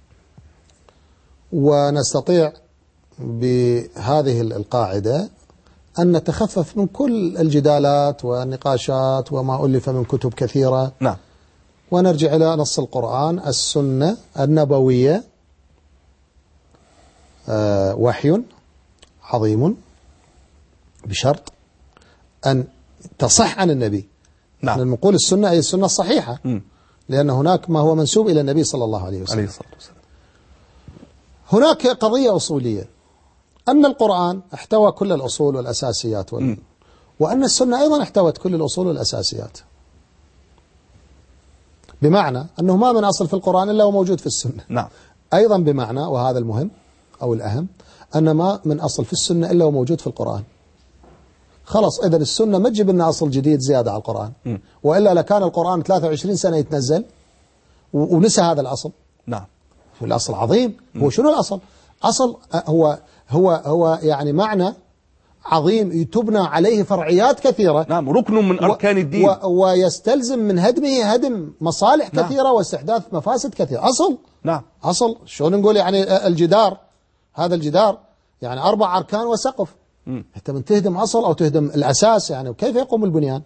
ونستطيع بهذه القاعدة أن نتخفف من كل الجدالات والنقاشات وما ألف من كتب كثيرة. نعم. ونرجع إلى نص القرآن، السنة النبوية آه وحي عظيم بشرط أن تصح عن النبي. نعم. نحن نقول السنة أي السنة الصحيحة م. لأن هناك ما هو منسوب إلى النبي صلى الله عليه وسلم. عليه الصلاة والسلام. هناك قضية أصولية أن القرآن احتوى كل الأصول والأساسيات وال... وأن السنة أيضا احتوت كل الأصول والأساسيات، بمعنى أنه ما من أصل في القرآن إلا وموجود في السنة. نعم. أيضا بمعنى، وهذا المهم أو الأهم، أن ما من أصل في السنة إلا وموجود في القرآن. خلاص إذن السنة ما تجيب لنا أصل جديد زيادة على القرآن، م. وإلا لكان القرآن ثلاثة وعشرين سنة يتنزل و... ونسى هذا الأصل. نعم. الأصل عظيم. هو شنو الأصل؟ أصل هو هو هو يعني معنى عظيم تبنى عليه فرعيات كثيرة. نعم، ركن من أركان الدين، و ويستلزم من هدمه هدم مصالح نعم. كثيرة واستحداث مفاسد كثيرة. أصل. نعم. أصل شلون نقول يعني الجدار، هذا الجدار يعني أربع أركان وسقف. م. أنت من تهدم أصل أو تهدم الأساس يعني وكيف يقوم البنيان؟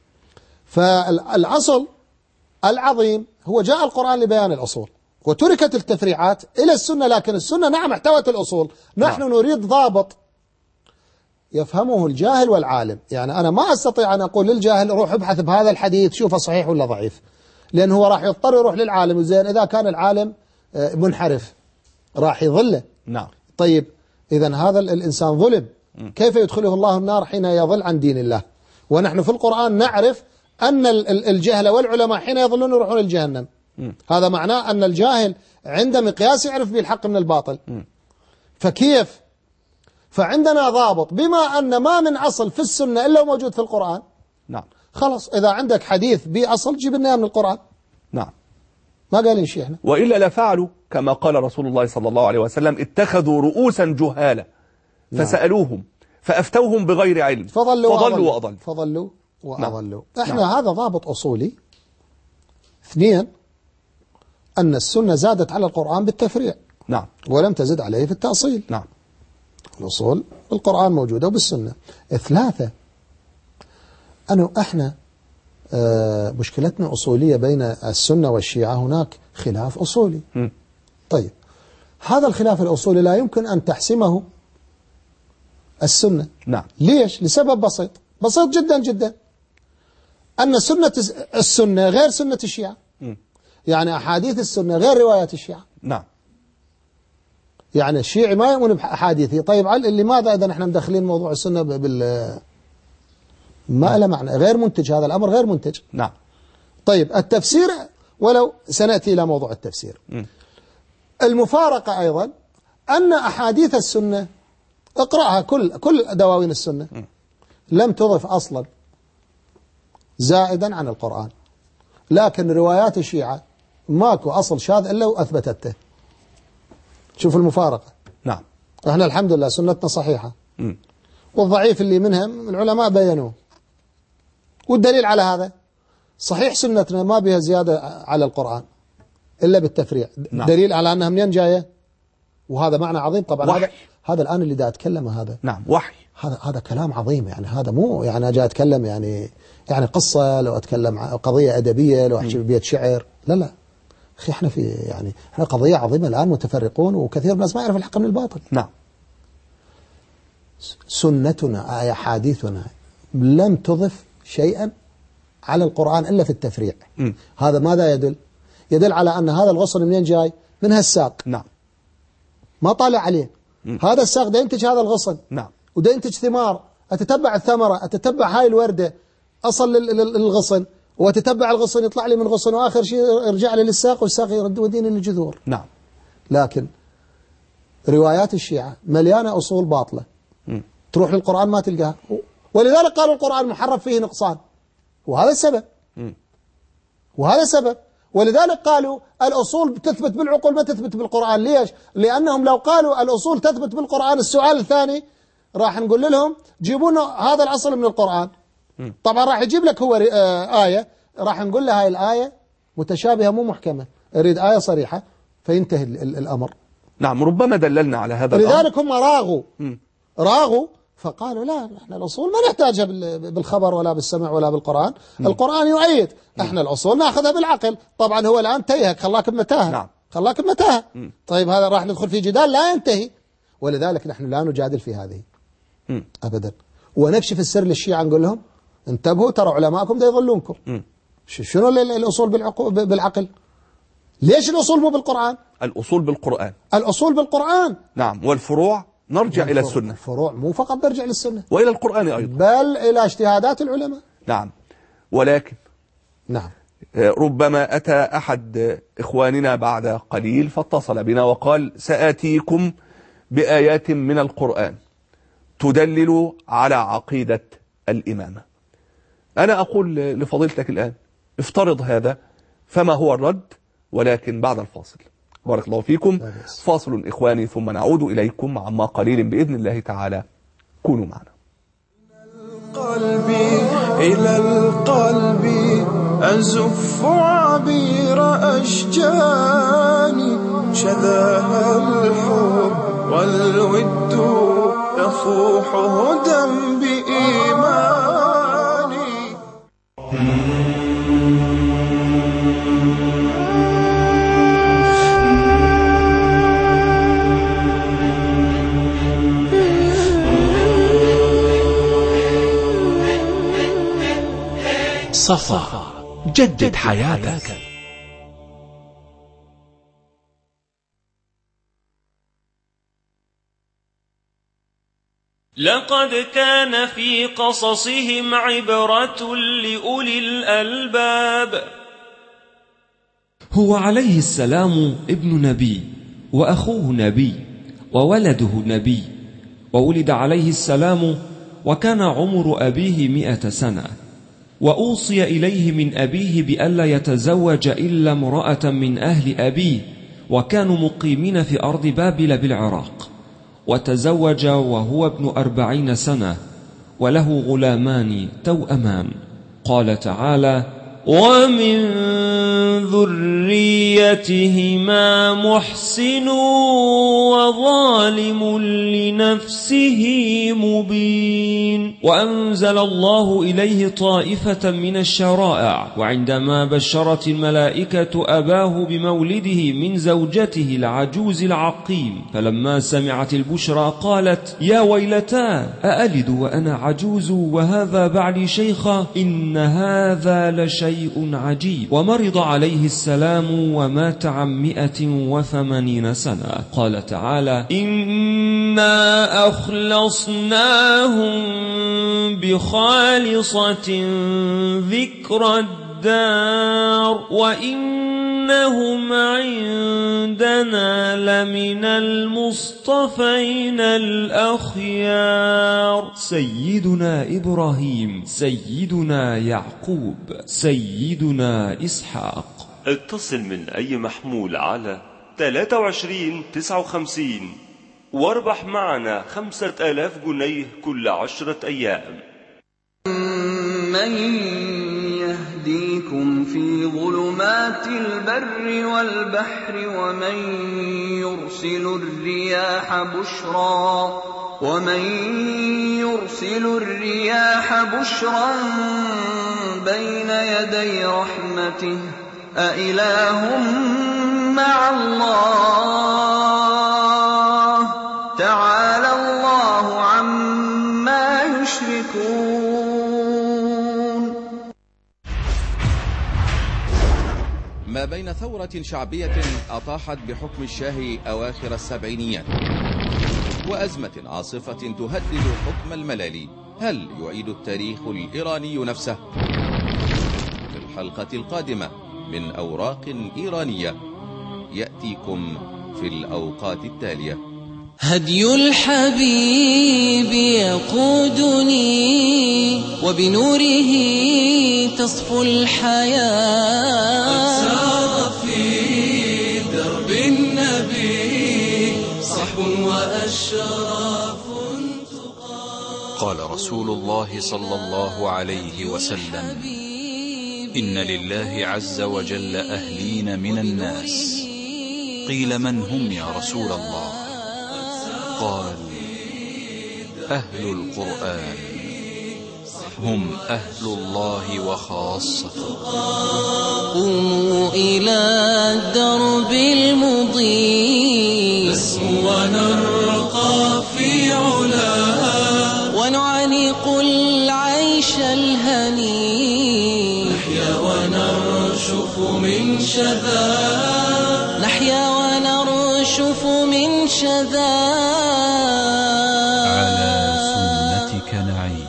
فالأصل العظيم هو جاء القرآن لبيان الأصول وتركت التفريعات إلى السنة، لكن السنة نعم احتوت الأصول. نحن نعم. نريد ضابط يفهمه الجاهل والعالم. يعني أنا ما أستطيع أن أقول للجاهل روح ابحث بهذا الحديث شوفه صحيح ولا ضعيف، لأنه هو راح يضطر يروح للعالم. زين إذا كان العالم منحرف راح يضله. نعم. طيب إذا هذا الإنسان ظلم، كيف يدخله الله النار حين يضل عن دين الله؟ ونحن في القرآن نعرف أن الجهل والعلماء حين يضلون يروحون الجهنم. م. هذا معناه أن الجاهل عند مقياس يعرف به الحق من الباطل. م. فكيف؟ فعندنا ضابط بما أن ما من أصل في السنة إلا موجود في القرآن. نعم. خلاص إذا عندك حديث بأصل جيب لنا من القرآن. نعم. ما قال شيء احنا. وإلا لفعلوا كما قال رسول الله صلى الله عليه وسلم اتخذوا رؤوسا جهالا فسألوهم فأفتوهم بغير علم فضلوا, فضلوا وأضلوا فضلوا وأضلوا. نعم. احنا نعم. هذا ضابط أصولي. اثنين، أن السنة زادت على القرآن بالتفريع. نعم. ولم تزد عليه في التأصيل. نعم. الأصول بالقرآن موجودة وبالسنة. ثلاثة، أنه احنا اه مشكلتنا أصولية بين السنة والشيعة، هناك خلاف أصولي. م. طيب هذا الخلاف الأصولي لا يمكن أن تحسمه السنة. نعم. ليش؟ لسبب بسيط بسيط جدا جدا، أن سنة السنة غير سنة الشيعة. م. يعني أحاديث السنة غير روايات الشيعة. نعم. يعني الشيعي ما يؤمن بأحاديثه. طيب لماذا إذا نحن مدخلين موضوع السنة بال ما له معنى، غير منتج، هذا الأمر غير منتج. نعم. طيب التفسير ولو سنأتي إلى موضوع التفسير. م. المفارقة أيضا أن أحاديث السنة اقرأها كل كل دواوين السنة م. لم تضف أصلا زائدا عن القرآن، لكن روايات الشيعة ماكو أصل شاذ إلا وأثبتته. شوف المفارقة. نعم. احنا الحمد لله سنتنا صحيحة م. والضعيف اللي منها العلماء بينوه، والدليل على هذا صحيح سنتنا ما بها زيادة على القرآن إلا بالتفريع. نعم. دليل على أنها منين جاية، وهذا معنى عظيم طبعا. وحي. هذا هذا الآن اللي دا أتكلمه هذا نعم وحي، هذا هذا كلام عظيم يعني. هذا مو يعني أجي أتكلم يعني يعني قصة، لو أتكلم قضية أدبية، لو أحكي ببيت شعر، لا لا أخي احنا في يعني احنا قضية عظيمة الآن، متفرقون وكثير من الناس ما يعرف الحق من الباطل. نعم. سنتنا أي حديثنا لم تضف شيئا على القرآن إلا في التفريع. م. هذا ماذا يدل؟ يدل على أن هذا الغصن منين جاي؟ من هالساق. نعم. ما طالع عليه. م. هذا الساق ده ينتج هذا الغصن. نعم. وده ينتج ثمار، أتتبع الثمرة، أتتبع هاي الوردة أصل للغصن، وأتتبع الغصن يطلع لي من غصن، وآخر شيء يرجع لي للساق، والساق يرد وديني للجذور. نعم. لكن روايات الشيعة مليانة أصول باطلة. م. تروح للقرآن ما تلقاها، ولذلك قالوا القرآن محرف فيه نقصان، وهذا السبب. م. وهذا السبب. ولذلك قالوا الأصول تثبت بالعقول ما تثبت بالقرآن. ليش؟ لأنهم لو قالوا الأصول تثبت بالقرآن، السؤال الثاني راح نقول لهم جيبوا لنا هذا الأصل من القرآن. م. طبعا راح يجيب لك هو آية، راح نقول له هاي الآية متشابهة مو محكمة، أريد آية صريحة، فينتهي الأمر. نعم. ربما دللنا على هذا لذلك هم راغوا م. راغوا فقالوا لا، احنا الأصول ما نحتاجها بالخبر ولا بالسمع ولا بالقرآن. م. القرآن يؤيد، احنا الأصول ناخذها بالعقل. طبعا هو الآن تيهك، خلاك بمتاهة. نعم. خلاك بمتاهة. طيب هذا راح ندخل في جدال لا ينتهي، ولذلك نحن لا نجادل في هذه م. أبدا، ونكشف السر للشيعة نقول لهم انتبهوا ترى علماءكم دا يضلونكم. م. شنو الأصول بالعقل؟ ليش الأصول مو بالقرآن؟ الأصول بالقرآن. الأصول بالقرآن. نعم. والفروع نرجع إلى السنة. الفروع مو فقط نرجع للسنة، وإلى القرآن أيضا، بل إلى اجتهادات العلماء. نعم. ولكن نعم ربما أتى أحد إخواننا بعد قليل فاتصل بنا وقال سآتيكم بآيات من القرآن تدلل على عقيدة الإمامة. أنا أقول لفضيلتك الآن افترض هذا، فما هو الرد؟ ولكن بعد الفاصل. بارك الله فيكم. فاصل إخواني ثم نعود إليكم عما قليل بإذن الله تعالى. كونوا معنا. القلب إلى القلب أزف عبير أشجاني، شذاها الحب والود يفوح هدى بإيماني. صفا جدد حياتك. لقد كان في قصصهم عبرة لأولي الألباب. هو عليه السلام ابن نبي، وأخوه نبي، وولده نبي، وولد عليه السلام وكان عمر أبيه مئة سنة، وأوصي إليه من أبيه بألا يتزوج إلا امرأة من أهل أبيه، وكانوا مقيمين في أرض بابل بالعراق. وتزوج وهو ابن أربعين سنة، وله غلامان توأمان. قال تعالى: ومن ذريتهما محسن وظالم لنفسه مبين. وأنزل الله إليه طائفة من الشرائع. وعندما بشرت الملائكة أباه بمولده من زوجته العجوز العقيم، فلما سمعت البشرى قالت: يا ويلتا أألد وأنا عجوز وهذا بعلي شيخا، إن هذا لشيء عجيب. ومرض عليه السلام ومات عن مئة وثمانين سنة. قال تعالى: إنا أخلصناهم بخالصة ذكر الدار الدار وإنهم عندنا لمن المصطفين الأخيار. سيدنا إبراهيم، سيدنا يعقوب، سيدنا إسحاق. اتصل من أي محمول على ثلاثة وعشرين تسعة وخمسين واربح معنا خمسة آلاف جنيه كل عشرة أيام. من يهديكم في ظلمات البر والبحر ومن يرسل الرياح بشرا ومن يرسل الرياح بشرا بين يدي رحمته أإله مع الله تعالى الله عما يشركون. ما بين ثورة شعبية أطاحت بحكم الشاه أواخر السبعينيات وأزمة عاصفة تهدد حكم الملالي، هل يعيد التاريخ الإيراني نفسه؟ في الحلقة القادمة من أوراق إيرانية يأتيكم في الأوقات التالية. هدي الحبيب يقودني وبنوره تصفو الحياة. سار في درب النبي صحب وأشراف قال رسول الله صلى الله عليه وسلم: إن لله عز وجل أهلين من الناس. قيل من هم يا رسول الله؟ قال: أهل القرآن، هم أهل الله وخاصته. قوموا إلى الدرب المضيء نسمو ونرقى في علاها ونعانق العيش الهني. نحيا ونرشف من شذا نحيا ونرشف من شذا على سنتك نعيش.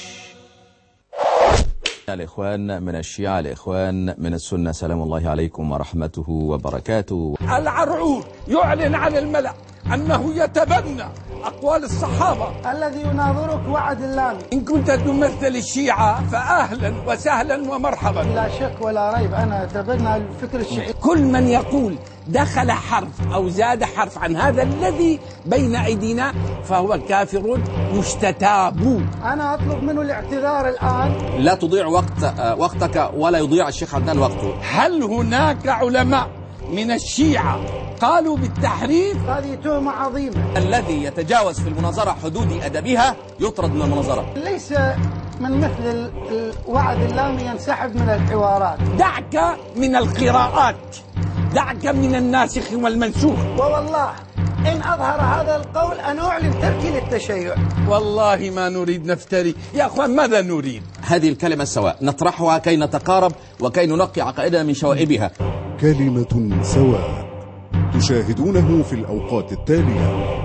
الإخوان من الشيعة، الإخوان من السنة، سلام الله عليكم ورحمته وبركاته. العرعور يعلن عن الملأ أنه يتبنى أقوال الصحابة. الذي يناظرك وعد اللامي. إن كنت تمثل الشيعة فأهلا وسهلا ومرحبا. لا شك ولا ريب أنا أتبنى الفكر الشيعي. كل من يقول دخل حرف أو زاد حرف عن هذا الذي بين أيدينا فهو كافر مستتاب. أنا أطلب منه الاعتذار الآن. لا تضيع وقت وقتك ولا يضيع الشيخ عدنان وقته. هل هناك علماء من الشيعة قالوا بالتحريف؟ هذه تهمة عظيمة. الذي يتجاوز في المناظرة حدود أدبها يطرد من المناظرة. ليس من مثل الوعد اللامي ينسحب من الحوارات. دعك من القراءات، دعك من الناسخ والمنسوخ. ووالله إن أظهر هذا القول أنا أعلن تركي للتشيع. والله ما نريد نفتري يا أخوان. ماذا نريد؟ هذه الكلمة السواء نطرحها كي نتقارب وكي ننقي عقائدنا من شوائبها. كلمة سواء تشاهدونه في الأوقات التالية.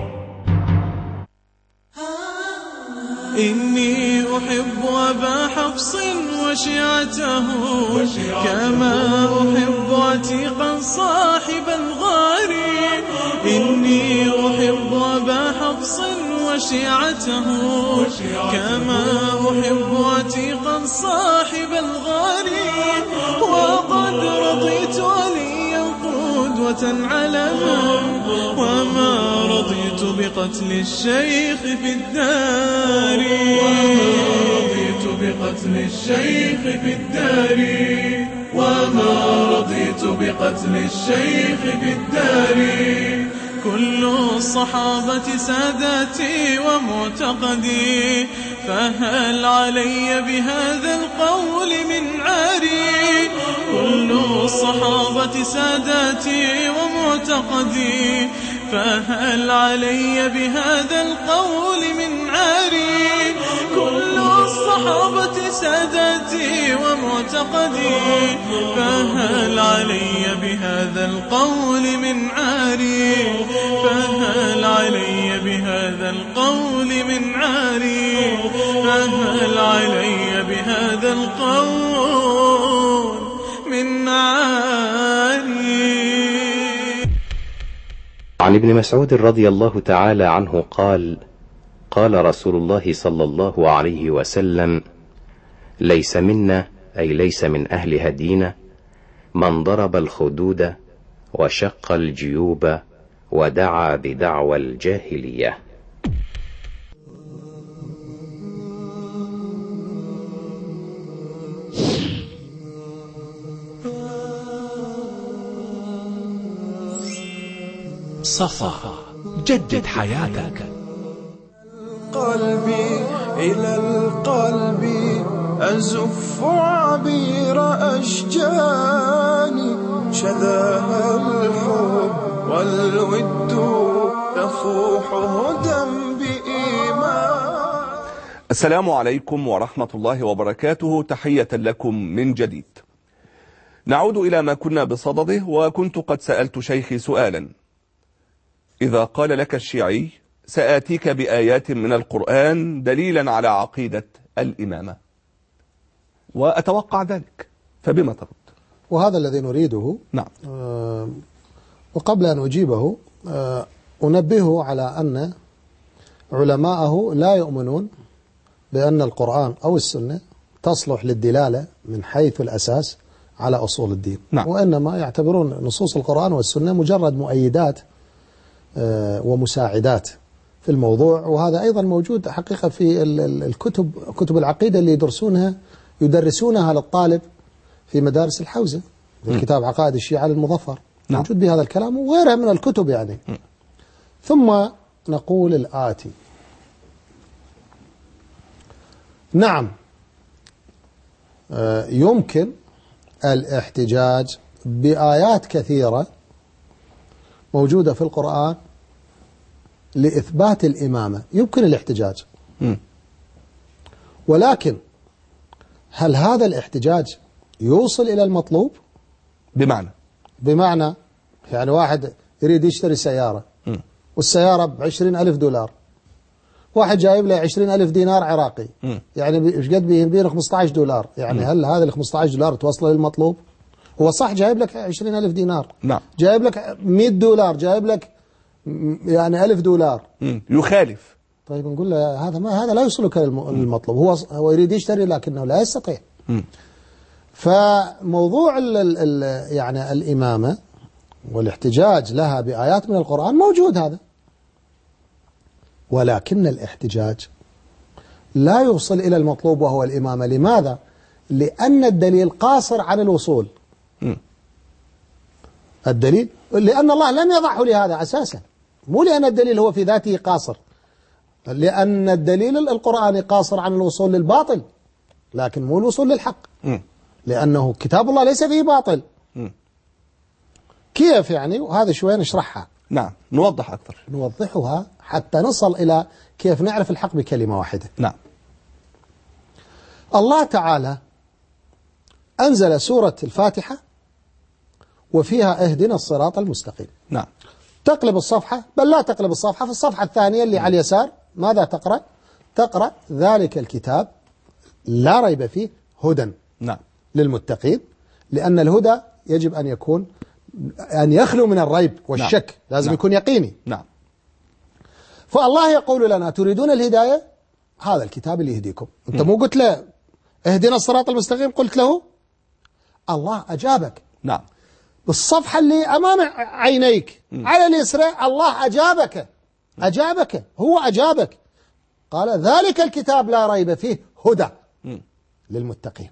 إني أحب أبا حفص وشيعته كما أحب عتيقا صاحب الغار. إني أحب أبا حفص وشيعته كما أحب عتيقا صاحب الغار. وقد رضيت عليا قدوة علما وما رضيت بقتل الشيخ في الدار. رضيت بقتل الشيخ في الدار وما رضيت بقتل الشيخ في الدار. كل الصحابة ساداتي ومعتقدي فهل علي بهذا القول من عاري. كل الصحابة ساداتي ومعتقدي فهل علي بهذا القول من عاري. كل الصحابة ساداتي ومعتقدي فهل علي بهذا القول من عاري. فهل علي بهذا القول من عاري. فهل علي بهذا القول وعن ابن مسعود رضي الله تعالى عنه قال: قال رسول الله صلى الله عليه وسلم: ليس منا، أي ليس من أهل هدينا، من ضرب الخدود وشق الجيوب ودعا بدعوى الجاهلية. صفا، جدد حياتك. قلبي إلى القلب أزف عبير أشجاني، شذاها الحب والود تفوح هدى بإيمان. السلام عليكم ورحمة الله وبركاته، تحية لكم من جديد. نعود إلى ما كنا بصدده، وكنت قد سألت شيخي سؤالا: إذا قال لك الشيعي سآتيك بآيات من القرآن دليلا على عقيدة الإمامة، وأتوقع ذلك، فبما ترد؟ وهذا الذي نريده. نعم. آه وقبل أن أجيبه آه أنبهه على أن علماءه لا يؤمنون بأن القرآن أو السنة تصلح للدلالة من حيث الأساس على أصول الدين. نعم. وإنما يعتبرون نصوص القرآن والسنة مجرد مؤيدات ومساعدات في الموضوع. وهذا أيضا موجود حقيقة في الكتب كتب العقيدة اللي يدرسونها يدرسونها للطالب في مدارس الحوزة، في كتاب عقائد الشيعة للمظفر. نعم. موجود بهذا الكلام وغيرها من الكتب يعني. م. ثم نقول الآتي: نعم، يمكن الاحتجاج بآيات كثيرة موجودة في القرآن لإثبات الإمامة، يمكن الاحتجاج. م. ولكن هل هذا الاحتجاج يوصل إلى المطلوب؟ بمعنى بمعنى يعني واحد يريد يشتري سيارة، م. والسيارة بعشرين ألف دولار، واحد جايب له عشرين ألف دينار عراقي، م. يعني ايش قد بينبين خمسة عشر دولار، يعني م. هل هذا ال خمسة عشر دولار توصله للمطلوب؟ هو صح جايب لك عشرين ألف دينار، نعم، جايب لك مئة دولار، جايب لك يعني ألف دولار، م. يخالف. طيب نقول له هذا ما هذا لا يوصلك للمطلوب، هو هو يريد يشتري لكنه لا يستطيع. م. فموضوع ال ال يعني الإمامة والاحتجاج لها بآيات من القرآن موجود هذا، ولكن الاحتجاج لا يوصل إلى المطلوب وهو الإمامة. لماذا؟ لأن الدليل قاصر عن الوصول. م. الدليل لأن الله لم يضعه لهذا أساسا، مو لأن الدليل هو في ذاته قاصر، لأن الدليل القرآني قاصر عن الوصول للباطل لكن مو الوصول للحق. م. لأنه كتاب الله ليس فيه باطل. م. كيف يعني؟ وهذا شوية نشرحها. نعم، نوضح أكثر، نوضحها حتى نصل إلى كيف نعرف الحق بكلمة واحدة. نعم. الله تعالى أنزل سورة الفاتحة وفيها اهدنا الصراط المستقيم. نعم. تقلب الصفحة، بل لا تقلب الصفحة، في الصفحة الثانية اللي م. على اليسار ماذا تقرأ؟ تقرأ ذلك الكتاب لا ريب فيه هدى. نعم. للمتقين، لأن الهدى يجب أن يكون أن يخلو من الريب والشك. نعم. لازم نعم. يكون يقيني. نعم. فالله يقول لنا تريدون الهداية، هذا الكتاب اللي يهديكم. أنت مو قلت له اهدنا الصراط المستقيم، قلت له الله أجابك. نعم. بالصفحة اللي أمام عينيك م. على اليسرى الله أجابك. أجابك، هو أجابك، قال ذلك الكتاب لا ريب فيه هدى م. للمتقين.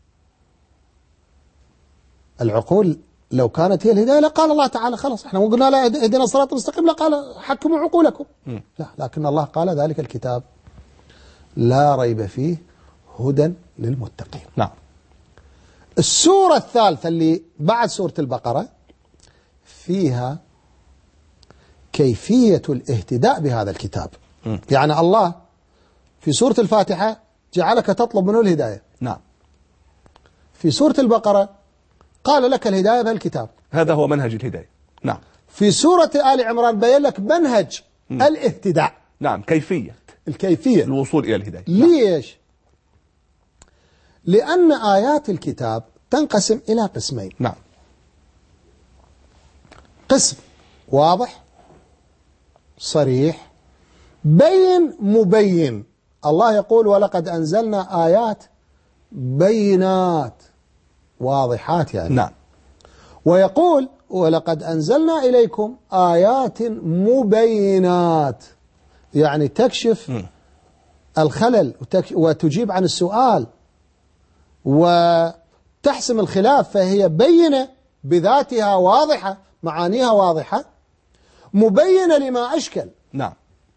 العقول لو كانت هي الهداية لقال الله تعالى خلاص احنا مو قلنا لا اهدنا الصراط المستقيم، لقال حكموا عقولكم. م. لا، لكن الله قال ذلك الكتاب لا ريب فيه هدى للمتقين. نعم. السورة الثالثة اللي بعد سورة البقرة فيها كيفية الاهتداء بهذا الكتاب. م. يعني الله في سورة الفاتحة جعلك تطلب منه الهداية. نعم. في سورة البقرة قال لك الهداية بالكتاب، هذا هو منهج الهداية. نعم. في سورة آل عمران بين لك منهج م. الاهتداء. نعم، كيفية الكيفية الوصول إلى الهداية. ليش؟ نعم. لأن آيات الكتاب تنقسم إلى قسمين. نعم. قسم واضح صريح بين مبين. الله يقول ولقد أنزلنا آيات بينات واضحات يعني. نعم. ويقول ولقد أنزلنا إليكم آيات مبينات، يعني تكشف م. الخلل وتجيب عن السؤال وتحسم الخلاف، فهي بينة بذاتها واضحة، معانيها واضحة، مبينة لما أشكل. نعم.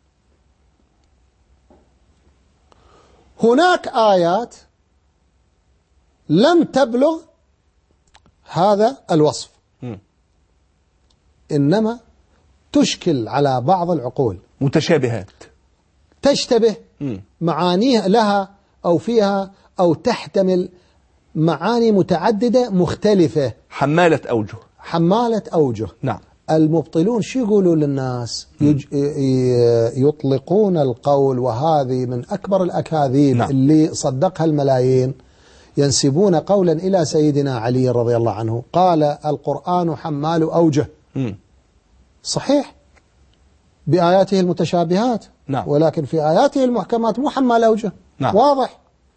هناك آيات لم تبلغ هذا الوصف، م. إنما تشكل على بعض العقول، متشابهات، تشتبه م. معانيها لها أو فيها، أو تحتمل معاني متعددة مختلفة، حمالة أوجه. حمالة أوجه. نعم. المبطلون شو يقولوا للناس؟ يج... يطلقون القول، وهذه من أكبر الأكاذيب. نعم. اللي صدقها الملايين، ينسبون قولا إلى سيدنا علي رضي الله عنه قال القرآن حمال أوجه. م. صحيح بآياته المتشابهات. نعم. ولكن في آياته المحكمات مو حمال أوجه. نعم. واضح.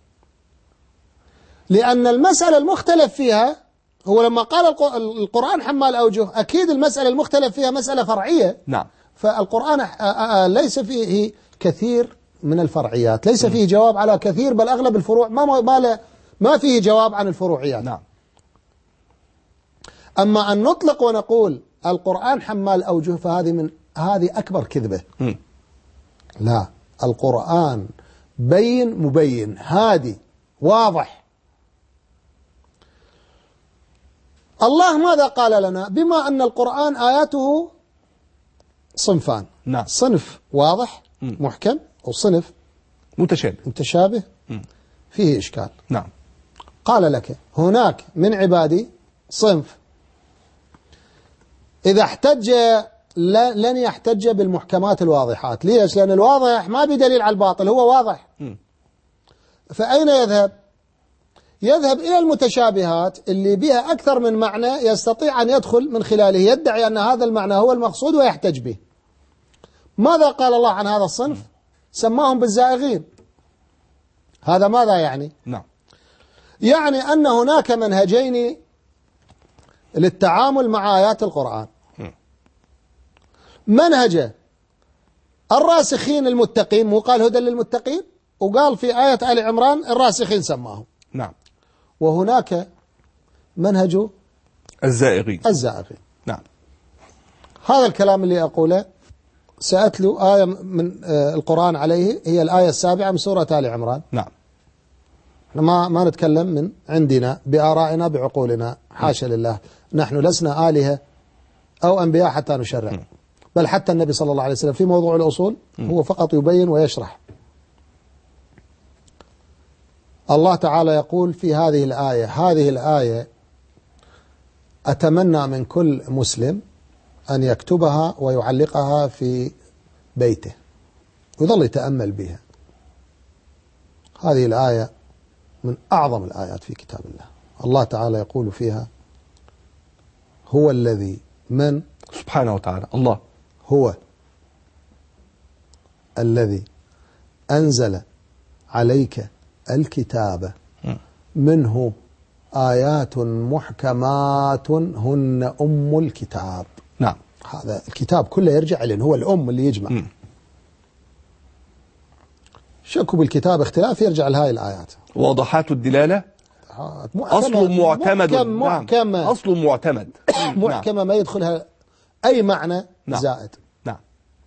لأن المسألة المختلف فيها، هو لما قال القرآن حمال أوجه، أكيد المسألة المختلف فيها مسألة فرعية. نعم. فالقرآن ليس فيه كثير من الفرعيات، ليس فيه جواب على كثير، بل أغلب الفروع ما ما ما فيه جواب عن الفروعيات. نعم. أما أن نطلق ونقول القرآن حمال أوجه فهذه من هذه أكبر كذبة. م. لا، القرآن بين مبين، هادي واضح. الله ماذا قال لنا؟ بما أن القرآن آياته صنفان. نعم. صنف واضح م. محكم، وصنف متشابه متشابه م. فيه إشكال. نعم. قال لك هناك من عبادي صنف إذا احتج لن يحتج بالمحكمات الواضحات. ليش؟ لأن الواضح ما بدليل على الباطل، هو واضح. م. فأين يذهب؟ يذهب إلى المتشابهات اللي بها أكثر من معنى، يستطيع أن يدخل من خلاله، يدعي أن هذا المعنى هو المقصود ويحتج به. ماذا قال الله عن هذا الصنف؟ سماهم بالزائغين. هذا ماذا يعني؟ نعم. يعني أن هناك منهجين للتعامل مع آيات القرآن. منهج الراسخين المتقين، مو قال هدى للمتقين، وقال في آية آل عمران الراسخين سماهم. نعم. وهناك منهج الزائغين. الزائغين. نعم. هذا الكلام اللي أقوله سأتلو آية من القرآن عليه، هي الآية السابعة من سورة آل عمران. نعم. ما ما نتكلم من عندنا بآرائنا بعقولنا، حاشا لله، نحن لسنا آلهة أو أنبياء حتى نشرع. م. بل حتى النبي صلى الله عليه وسلم في موضوع الأصول م. هو فقط يبين ويشرح. الله تعالى يقول في هذه الآية، هذه الآية أتمنى من كل مسلم أن يكتبها ويعلقها في بيته ويظل يتأمل بها. هذه الآية من أعظم الآيات في كتاب الله. الله تعالى يقول فيها هو الذي من سبحانه وتعالى، الله هو الذي أنزل عليك الكتاب منه آيات محكمات هن أم الكتاب. نعم. هذا الكتاب كله يرجع إليه، هو الأم اللي يجمع. م. شكوا بالكتاب اختلاف يرجع لهاي الآيات. واضحات الدلالة أصل معتمد. محكم محكمة. نعم. أصل معتمد. محكمة ما يدخلها أي معنى نعم. زائد. نعم.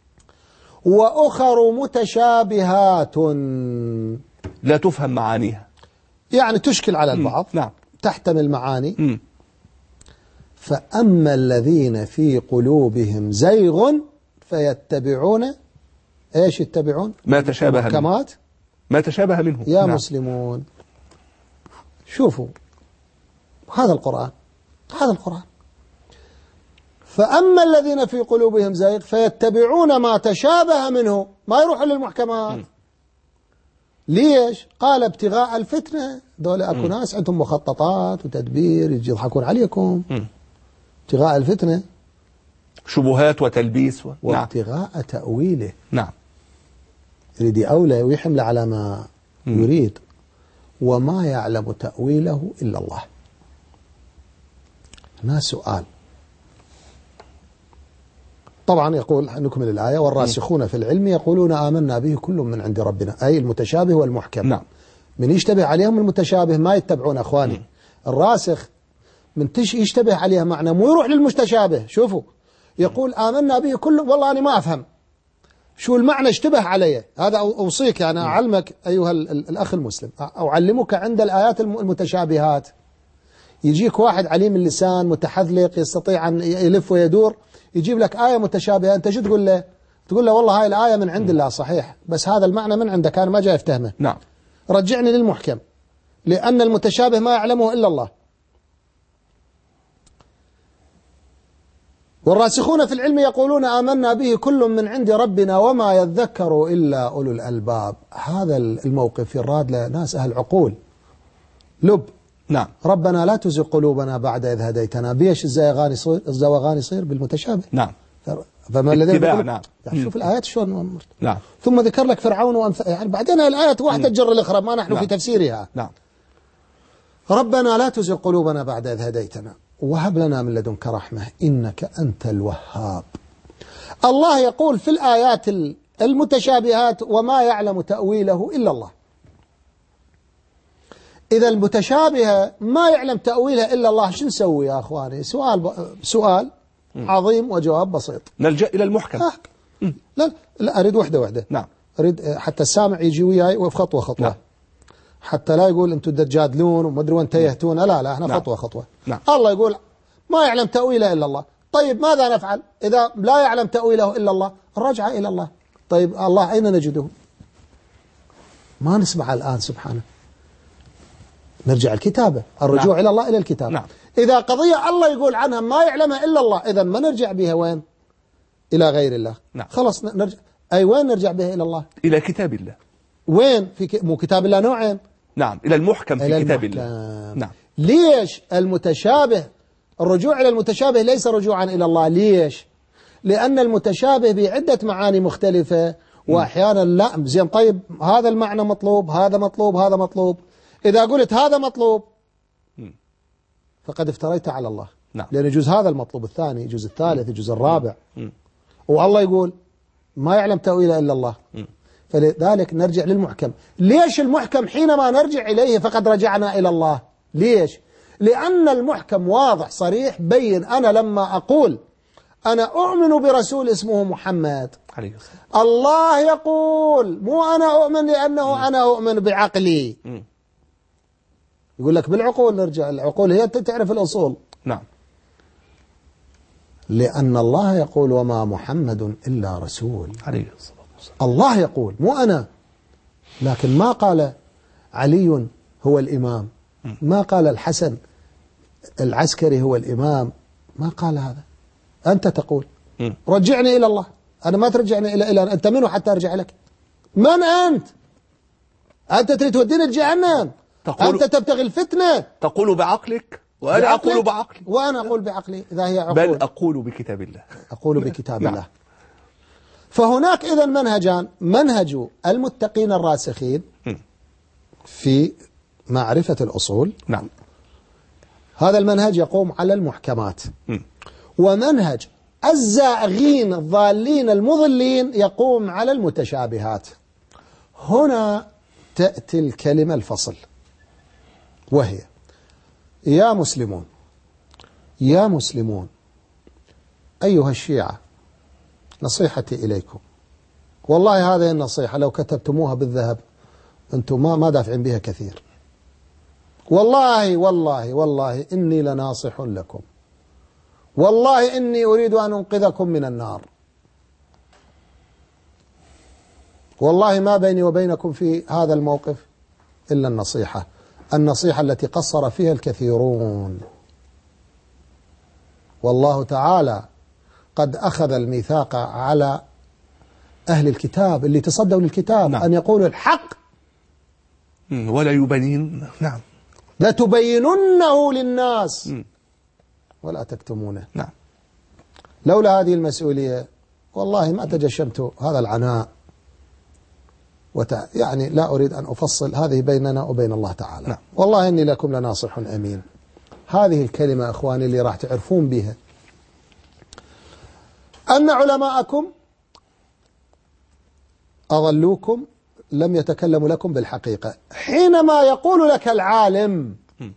وأخر متشابهات لا تفهم معانيها، يعني تشكل على البعض. م. نعم. تحتمل معاني. م. فأما الذين في قلوبهم زيغ فيتبعون ايش يتبعون؟ ما تشابه منه. ما تشابه منه. يا نعم. مسلمون شوفوا هذا القرآن، هذا القرآن. فأما الذين في قلوبهم زيغ فيتبعون ما تشابه منه، ما يروحوا للمحكمات. م. ليش؟ قال ابتغاء الفتنة. دول أكو ناس عندهم مخططات وتدبير يجي يضحكون عليكم. م. ابتغاء الفتنة. شبهات وتلبيس و... وابتغاء نعم. تأويله. نعم. يريد أولى ويحمل على ما م. يريد. وما يعلم تأويله إلا الله. هنا سؤال. طبعا يقول نكمل الآية: والراسخون في العلم يقولون آمنا به كل من عند ربنا، أي المتشابه والمحكم. نعم. من يشتبه عليهم المتشابه ما يتبعون أخواني. م. الراسخ من تش يشتبه عليها معنى مو يروح للمتشابه. شوفوا يقول آمنا به كل، والله أنا ما أفهم شو المعنى اشتبه علي. هذا أوصيك أنا يعني أعلمك أيها الأخ المسلم، أو أعلمك عند الآيات المتشابهات. يجيك واحد عليم اللسان متحذلق يستطيع أن يلف ويدور، يجيب لك آية متشابهة، أنت شو تقول له؟ تقول له والله هاي الآية من عند الله صحيح، بس هذا المعنى من عندك أنا ما جاي أفتهمه. نعم. رجعني للمحكم، لأن المتشابه ما يعلمه إلا الله. والراسخون في العلم يقولون آمنا به كل من عند ربنا وما يذكر إلا أولو الألباب. هذا الموقف يراد لناس أهل عقول لب. نعم. ربنا لا تزغ قلوبنا بعد إذ هديتنا. بيش الزوغان يصير؟ الزوغان يصير بالمتشابه. نعم. فما الذي نعم. شوف الآيات شلون. نعم. ثم ذكر لك فرعون وأمثال، يعني بعدين الآيات واحدة تجر الأخرى، ما نحن نعم. في تفسيرها. نعم. ربنا لا تزغ قلوبنا بعد إذ هديتنا وهب لنا من لدنك رحمة إنك أنت الوهاب. الله يقول في الآيات المتشابهات وما يعلم تأويله إلا الله. إذا المتشابهة ما يعلم تأويلها إلا الله، شو نسوي يا أخواني؟ سؤال ب... سؤال عظيم وجواب بسيط. نلجأ إلى المحكم. آه. لا لا أريد وحدة وحدة. نعم. أريد حتى السامع يجي وياي وخطوة خطوة. نعم. حتى لا يقول أنتم تجادلون وما أدري وين تيهتون. لا لا احنا نعم. خطوة خطوة. نعم. الله يقول ما يعلم تأويله إلا الله. طيب ماذا نفعل إذا لا يعلم تأويله إلا الله؟ الرجعة إلى الله. طيب الله أين نجده؟ ما نسمع الآن سبحانه. نرجع الكتابة، الرجوع نعم. إلى الله إلى الكتاب. نعم. إذا قضية الله يقول عنها ما يعلمها إلا الله، إذا ما نرجع بها وين؟ إلى غير الله. نعم. خلص نرجع. أي وين نرجع بها إلى الله؟ إلى كتاب الله. وين؟ في ك... مو كتاب الله نوعين. نعم. إلى المحكم في إلى كتاب المحكم. الله. نعم. ليش المتشابه؟ الرجوع إلى المتشابه ليس رجوعا إلى الله. ليش؟ لأن المتشابه بعدة معاني مختلفة، وأحيانا لا زين. طيب هذا المعنى مطلوب، هذا مطلوب، هذا مطلوب. إذا قلت هذا مطلوب فقد افتريت على الله. نعم. لأن يجوز هذا المطلوب الثاني، يجوز الثالث، يجوز الرابع. والله يقول ما يعلم تأويله إلا الله. فلذلك نرجع للمحكم. ليش المحكم حينما نرجع إليه فقد رجعنا إلى الله؟ ليش؟ لأن المحكم واضح صريح بين. أنا لما أقول أنا أؤمن برسول اسمه محمد، عليه الصلاة. الله يقول مو أنا أؤمن لأنه م. أنا أؤمن بعقلي. م. يقول لك بالعقول. نرجع العقول هي تعرف الأصول. نعم. لأن الله يقول وما محمد إلا رسول. عليه الصلاة والسلام. الله يقول مو أنا. لكن ما قال علي هو الإمام، ما قال الحسن العسكري هو الإمام، ما قال هذا. أنت تقول م. رجعني إلى الله. أنا ما ترجعني إلى إلى أنت منه حتى أرجع لك؟ من أنت؟ أنت تريد توديني الجهنم؟ أنت تبتغي الفتنة. تقول بعقلك وأنا أقول بعقلي. وأنا أقول بعقلي إذا هي عقول. بل أقول بكتاب الله. أقول بكتاب الله. فهناك إذا منهجان: منهج المتقين الراسخين في معرفة الأصول. نعم. هذا المنهج يقوم على المحكمات. م. ومنهج الزائغين الضالين المضلين يقوم على المتشابهات. هنا تأتي الكلمة الفصل، وهي يا مسلمون يا مسلمون أيها الشيعة، نصيحتي إليكم، والله هذه النصيحة لو كتبتموها بالذهب أنتم ما ما دافعين بها كثير. والله والله والله إني لناصح لكم، والله إني أريد أن أنقذكم من النار. والله ما بيني وبينكم في هذا الموقف إلا النصيحة، النصيحة التي قصر فيها الكثيرون. والله تعالى قد أخذ الميثاق على أهل الكتاب اللي تصدوا للكتاب. نعم. أن يقولوا الحق ولا يبين. نعم. لا تبيننه للناس م. ولا تكتمونه. نعم. لولا هذه المسؤولية والله ما تجشمت هذا العناء. وتع... يعني لا أريد أن أفصل، هذه بيننا وبين الله تعالى. نعم. والله إني لكم لناصح أمين. هذه الكلمة أخواني اللي راح تعرفون بها، أن علماءكم أضلوكم، لم يتكلموا لكم بالحقيقة. حينما يقول لك العالم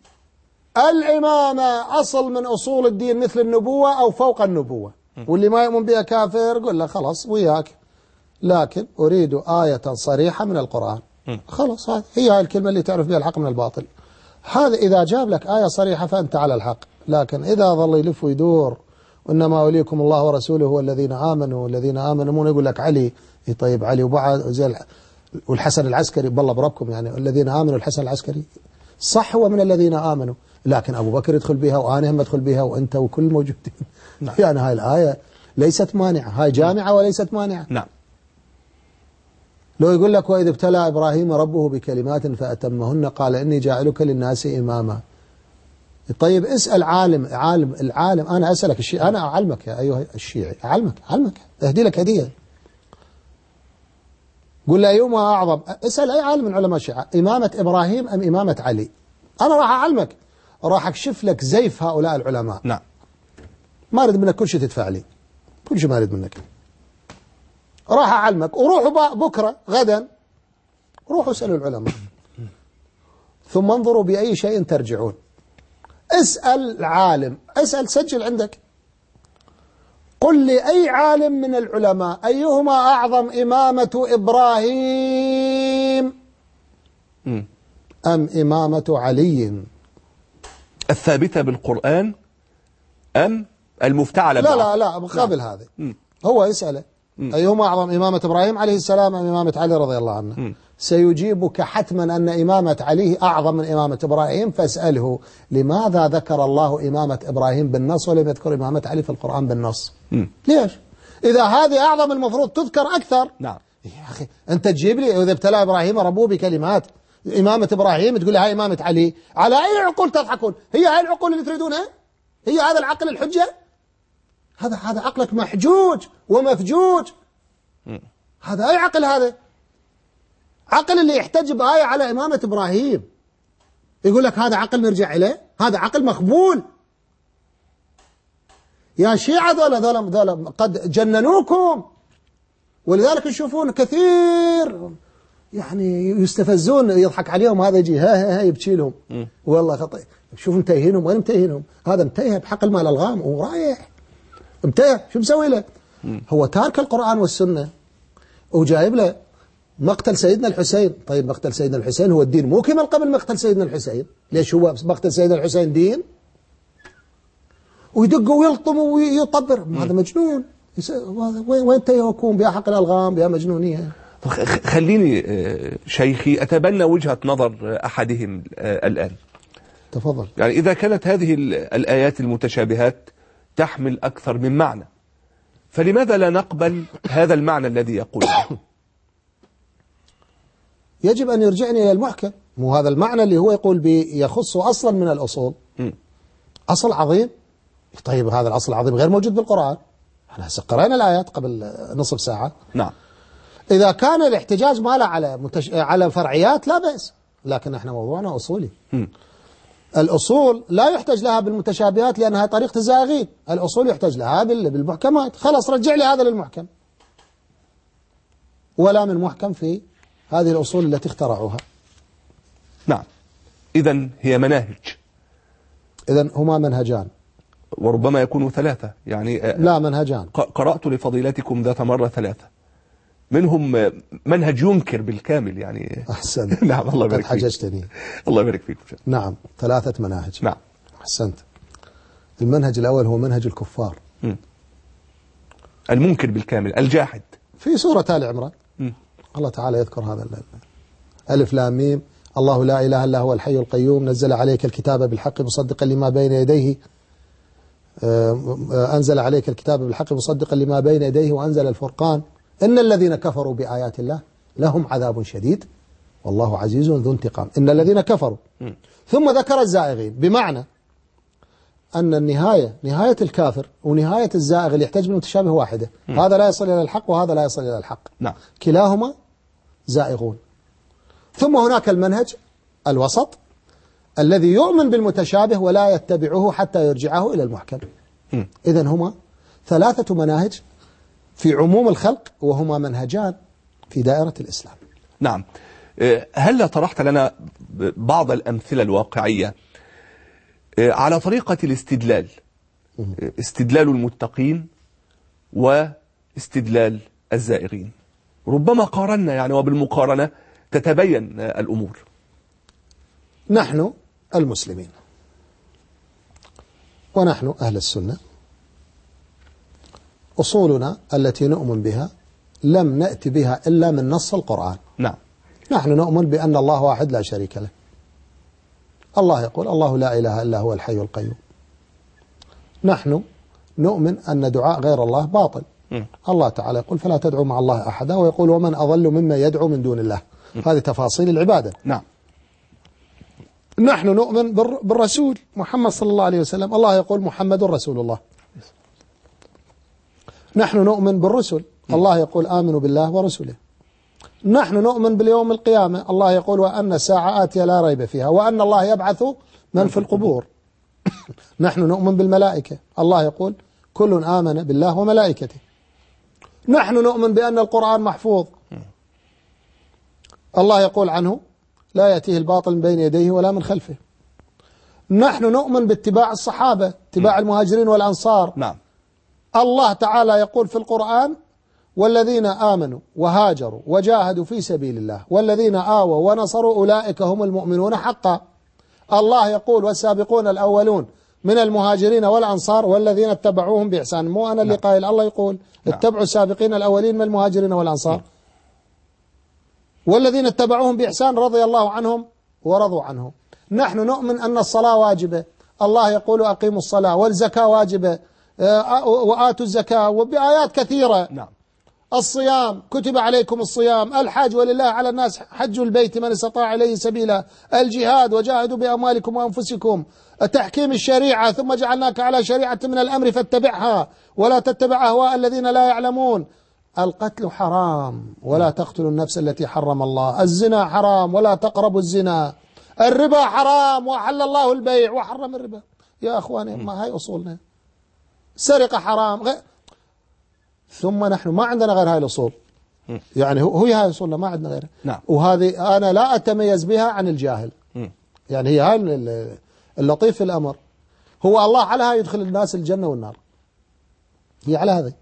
الإمامة أصل من أصول الدين مثل النبوة أو فوق النبوة، واللي ما يؤمن بها كافر، قل له خلاص وياك، لكن أريد آية صريحة من القرآن. خلاص هذه هي هاي الكلمة اللي تعرف بها الحق من الباطل. هذا إذا جاب لك آية صريحة فأنت على الحق. لكن إذا ظل يلف ويدور وإنما وليكم الله ورسوله والذين آمنوا والذين آمنوا، مو يقول لك علي، طيب علي وبعد زي والحسن العسكري، بالله بربكم يعني الذين آمنوا الحسن العسكري صح هو من الذين آمنوا، لكن أبو بكر يدخل بها وأنا هم أدخل بها وأنت وكل موجودين. نعم. يعني هاي الآية ليست مانعة، هاي جامعة وليست مانعة. نعم. لو يقول لك وإذ ابتلى إبراهيم ربه بكلمات فأتمهن قال إني جاعلك للناس إماما. طيب اسأل عالم عالم العالم أنا أسألك الشيء، أنا أعلمك يا أيها الشيعي، أعلمك أعلمك أهدي لك هدية. قل لا أيهما أعظم، اسأل أي عالم من علماء الشيعة، إمامة إبراهيم أم إمامة علي؟ أنا راح أعلمك، راح أكشف لك زيف هؤلاء العلماء. نعم. ما أريد منك كل شيء تدفع لي، كل شيء ما أريد منك، راح أعلمك. وروحوا بكرة غدا روحوا اسألوا العلماء ثم انظروا بأي شيء ترجعون. اسأل العالم، اسأل سجل عندك، قل لي أي عالم من العلماء أيهما أعظم، إمامة إبراهيم أم إمامة علي؟ الثابتة بالقرآن أم المفتعلة؟ لا لا لا قبل هذا هو يسأله أيهما أعظم، إمامة إبراهيم عليه السلام أم إمامة علي رضي الله عنه؟ م. سيجيبك حتما أن إمامة علي أعظم من إمامة إبراهيم، فاسأله لماذا ذكر الله إمامة إبراهيم بالنص ولم يذكر إمامة علي في القرآن بالنص؟ م. ليش؟ إذا هذه أعظم المفروض تذكر أكثر. نعم يا أخي أنت تجيب لي إذا ابتلى إبراهيم ربه بكلمات إمامة إبراهيم تقول لي هاي إمامة علي، على أي عقول تضحكون؟ هي هاي العقول اللي تريدونها؟ هي هذا العقل الحجة؟ هذا هذا عقلك محجوج ومفجوج. م. هذا أي عقل هذا؟ عقل اللي يحتج بآية على إمامة إبراهيم يقول لك هذا عقل نرجع إليه، هذا عقل مقبول. يا شيعة ذولا ذولا ذولا قد جننوكم، ولذلك تشوفون كثير يعني يستفزون يضحك عليهم، هذا يجي ها ها ها يبكي لهم والله خطأ. شوف متيهينهم، وين متيهينهم؟ هذا متيه بحق المال الغام ورايح متيه، شو مسوي له؟ هو تارك القرآن والسنة وجايب له مقتل سيدنا الحسين. طيب مقتل سيدنا الحسين هو الدين مو كما قبل مقتل سيدنا الحسين، ليش هو مقتل سيدنا الحسين دين؟ ويدق ويلطم ويطبر، هذا مجنون. وين تيهكم بها حق الألغام بها مجنونية؟ خليني شيخي أتبنى وجهة نظر أحدهم الآن. تفضل. يعني إذا كانت هذه الآيات المتشابهات تحمل أكثر من معنى، فلماذا لا نقبل هذا المعنى الذي يقوله؟ يجب أن يرجعني إلى المحكم، مو هذا المعنى اللي هو يقول يخص أصلا من الأصول، م. أصل عظيم. طيب هذا الأصل العظيم غير موجود بالقرآن، احنا هسه قرأنا الآيات قبل نصف ساعة. نعم. إذا كان الاحتجاج ما له على متش... على فرعيات لا بأس، لكن احنا موضوعنا أصولي. م. الأصول لا يحتج لها بالمتشابهات لأنها طريقة الزائغين، الأصول يحتج لها بالمحكمات. خلاص رجع لي هذا للمحكم، ولا من محكم في هذه الأصول التي اخترعوها. نعم. إذن هي مناهج. إذن هما منهجان، وربما يكونوا ثلاثة يعني. لا منهجان. قرأت لفضيلتكم ذات مرة ثلاثة، منهم منهج ينكر بالكامل يعني. أحسن. نعم الله يبارك فيك. حججتني. الله يبارك فيك. نعم ثلاثة مناهج. نعم. أحسنت. المنهج الأول هو منهج الكفار. م. المنكر بالكامل الجاحد. في سورة آل عمران م. الله تعالى يذكر هذا ألف لام ميم الله لا إله إلا هو الحي القيوم نزل عليك الكتاب بالحق مصدقا لما بين يديه أنزل عليك الكتاب بالحق مصدقا لما بين يديه وأنزل الفرقان إن الذين كفروا بآيات الله لهم عذاب شديد والله عزيز ذو انتقام. إن الذين كفروا م. ثم ذكر الزائغين، بمعنى أن النهاية نهاية الكافر ونهاية الزائغ اللي يحتاج بالمتشابه واحدة. م. هذا لا يصل إلى الحق وهذا لا يصل إلى الحق. نعم. كلاهما زائغون. ثم هناك المنهج الوسط الذي يؤمن بالمتشابه ولا يتبعه حتى يرجعه إلى المحكم. إذن هما ثلاثة مناهج في عموم الخلق، وهما منهجان في دائرة الإسلام. نعم. هل طرحت لنا بعض الأمثلة الواقعية على طريقة الاستدلال، استدلال المتقين واستدلال الزائغين؟ ربما قارنا يعني، وبالمقارنة تتبين الأمور. نحن المسلمين ونحن أهل السنة أصولنا التي نؤمن بها لم نأتي بها إلا من نص القرآن. نعم. نحن نؤمن بأن الله واحد لا شريك له. الله يقول الله لا إله إلا هو الحي القيوم. نحن نؤمن أن دعاء غير الله باطل. م. الله تعالى يقول فلا تدعوا مع الله أحدا، ويقول ومن أضل مما يدعو من دون الله. م. هذه تفاصيل العبادة. نعم. نحن نؤمن بالرسول محمد صلى الله عليه وسلم، الله يقول محمد رسول الله. نحن نؤمن بالرسل، الله يقول آمنوا بالله ورسله. نحن نؤمن باليوم القيامة، الله يقول وأن الساعة آتية لا ريب فيها، وأن الله يبعث من في القبور. نحن نؤمن بالملائكة، الله يقول كل آمن بالله وملائكته. نحن نؤمن بأن القرآن محفوظ، الله يقول عنه لا يأتيه الباطل من بين يديه ولا من خلفه. نحن نؤمن باتباع الصحابة، اتباع المهاجرين والأنصار. نعم. الله تعالى يقول في القرآن والذين آمنوا وهاجروا وجاهدوا في سبيل الله والذين آووا ونصروا أولئك هم المؤمنون حقا. الله يقول والسابقون الأولون من المهاجرين والأنصار والذين اتبعوهم بإحسان. مو أنا اللي قائل، الله يقول اتبعوا السابقين الأولين من المهاجرين والأنصار والذين اتبعوهم بإحسان رضي الله عنهم ورضوا عنه. نحن نؤمن أن الصلاة واجبة، الله يقول أقيموا الصلاة، والزكاة واجبة وآتوا الزكاة، وبآيات كثيرة. نعم. الصيام كتب عليكم الصيام، الحج ولله على الناس حج البيت من استطاع إليه سبيلا، الجهاد وجاهدوا بأموالكم وأنفسكم، تحكيم الشريعة ثم جعلناك على شريعة من الأمر فاتبعها ولا تتبع أهواء الذين لا يعلمون. القتل حرام ولا تقتلوا النفس التي حرم الله، الزنا حرام ولا تقربوا الزنا، الربا حرام وأحل الله البيع وحرم الربا. يا أخواني ما هاي أصولنا. سرقة حرام غير. ثم نحن ما عندنا غير هاي الأصول، يعني هو هي هاي أصولنا ما عندنا غيرها. نعم. وهذه أنا لا أتميز بها عن الجاهل. م. يعني هي هاي اللطيف في الأمر، هو الله على هاي يدخل الناس الجنة والنار، هي على هذه.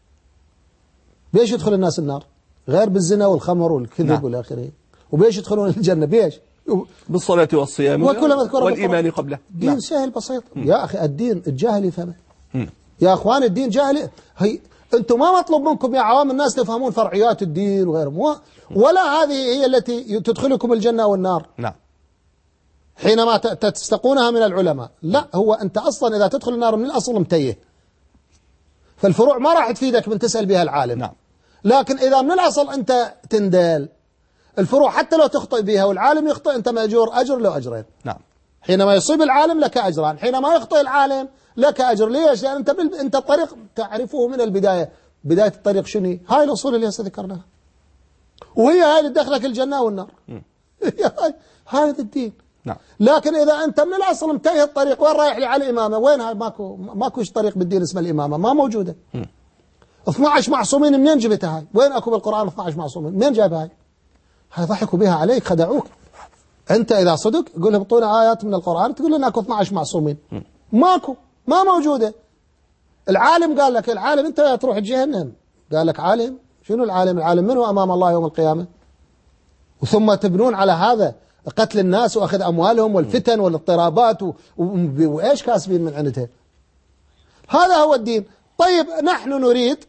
بيش يدخل الناس النار؟ غير بالزنا والخمر والكذب. نعم. والآخرين. وبيش يدخلون الجنة؟ بيش؟ بالصلاة والصيام والإيمان قبله. دين نعم. سهل بسيط. م. يا أخي الدين الجاهل يفهمه. يا أخوان الدين جاهل. هي أنتم ما مطلوب منكم يا عوام الناس تفهمون فرعيات الدين وغيرهم، ولا هذه هي التي تدخلكم الجنة والنار. نعم. حينما تستقونها من العلماء. لا، هو أنت أصلا إذا تدخل النار من الأصل متيه، فالفروع ما راح تفيدك من تسأل بها العالم. نعم. لكن إذا من الأصل أنت تندل الفروع حتى لو تخطئ بها والعالم يخطئ أنت مأجور أجر له أجرين. نعم. حينما يصيب العالم لك أجران، حينما يخطئ العالم لك أجر. ليش؟ لأن أنت بال... أنت الطريق تعرفه من البداية. بداية الطريق شنو؟ هاي الأصول اللي هسه ذكرناها، وهي هاي اللي تدخلك الجنة والنار. هاي هذا الدين. نعم. لكن إذا أنت من الأصل متيه الطريق، وين رايح لي على الإمامة؟ وين هاي؟ ماكو ماكوش طريق بالدين اسمه الإمامة، ما موجودة. م. اثني عشر معصومين منين جبتها هاي؟ وين أكو بالقرآن اثني عشر معصومين؟ منين جايب هاي؟ هاي ضحكوا بها عليك، خدعوك. أنت إذا صدق قول لهم اعطونا آيات من القرآن، تقول لنا أكو اثني عشر معصومين. م. ماكو، ما موجودة. العالم قال لك، العالم أنت تروح جهنم، قال لك عالم؟ شنو العالم؟ العالم منه أمام الله يوم القيامة؟ وثم تبنون على هذا قتل الناس وأخذ أموالهم والفتن والاضطرابات و... و... وإيش كاسبين من عندها. هذا هو الدين. طيب نحن نريد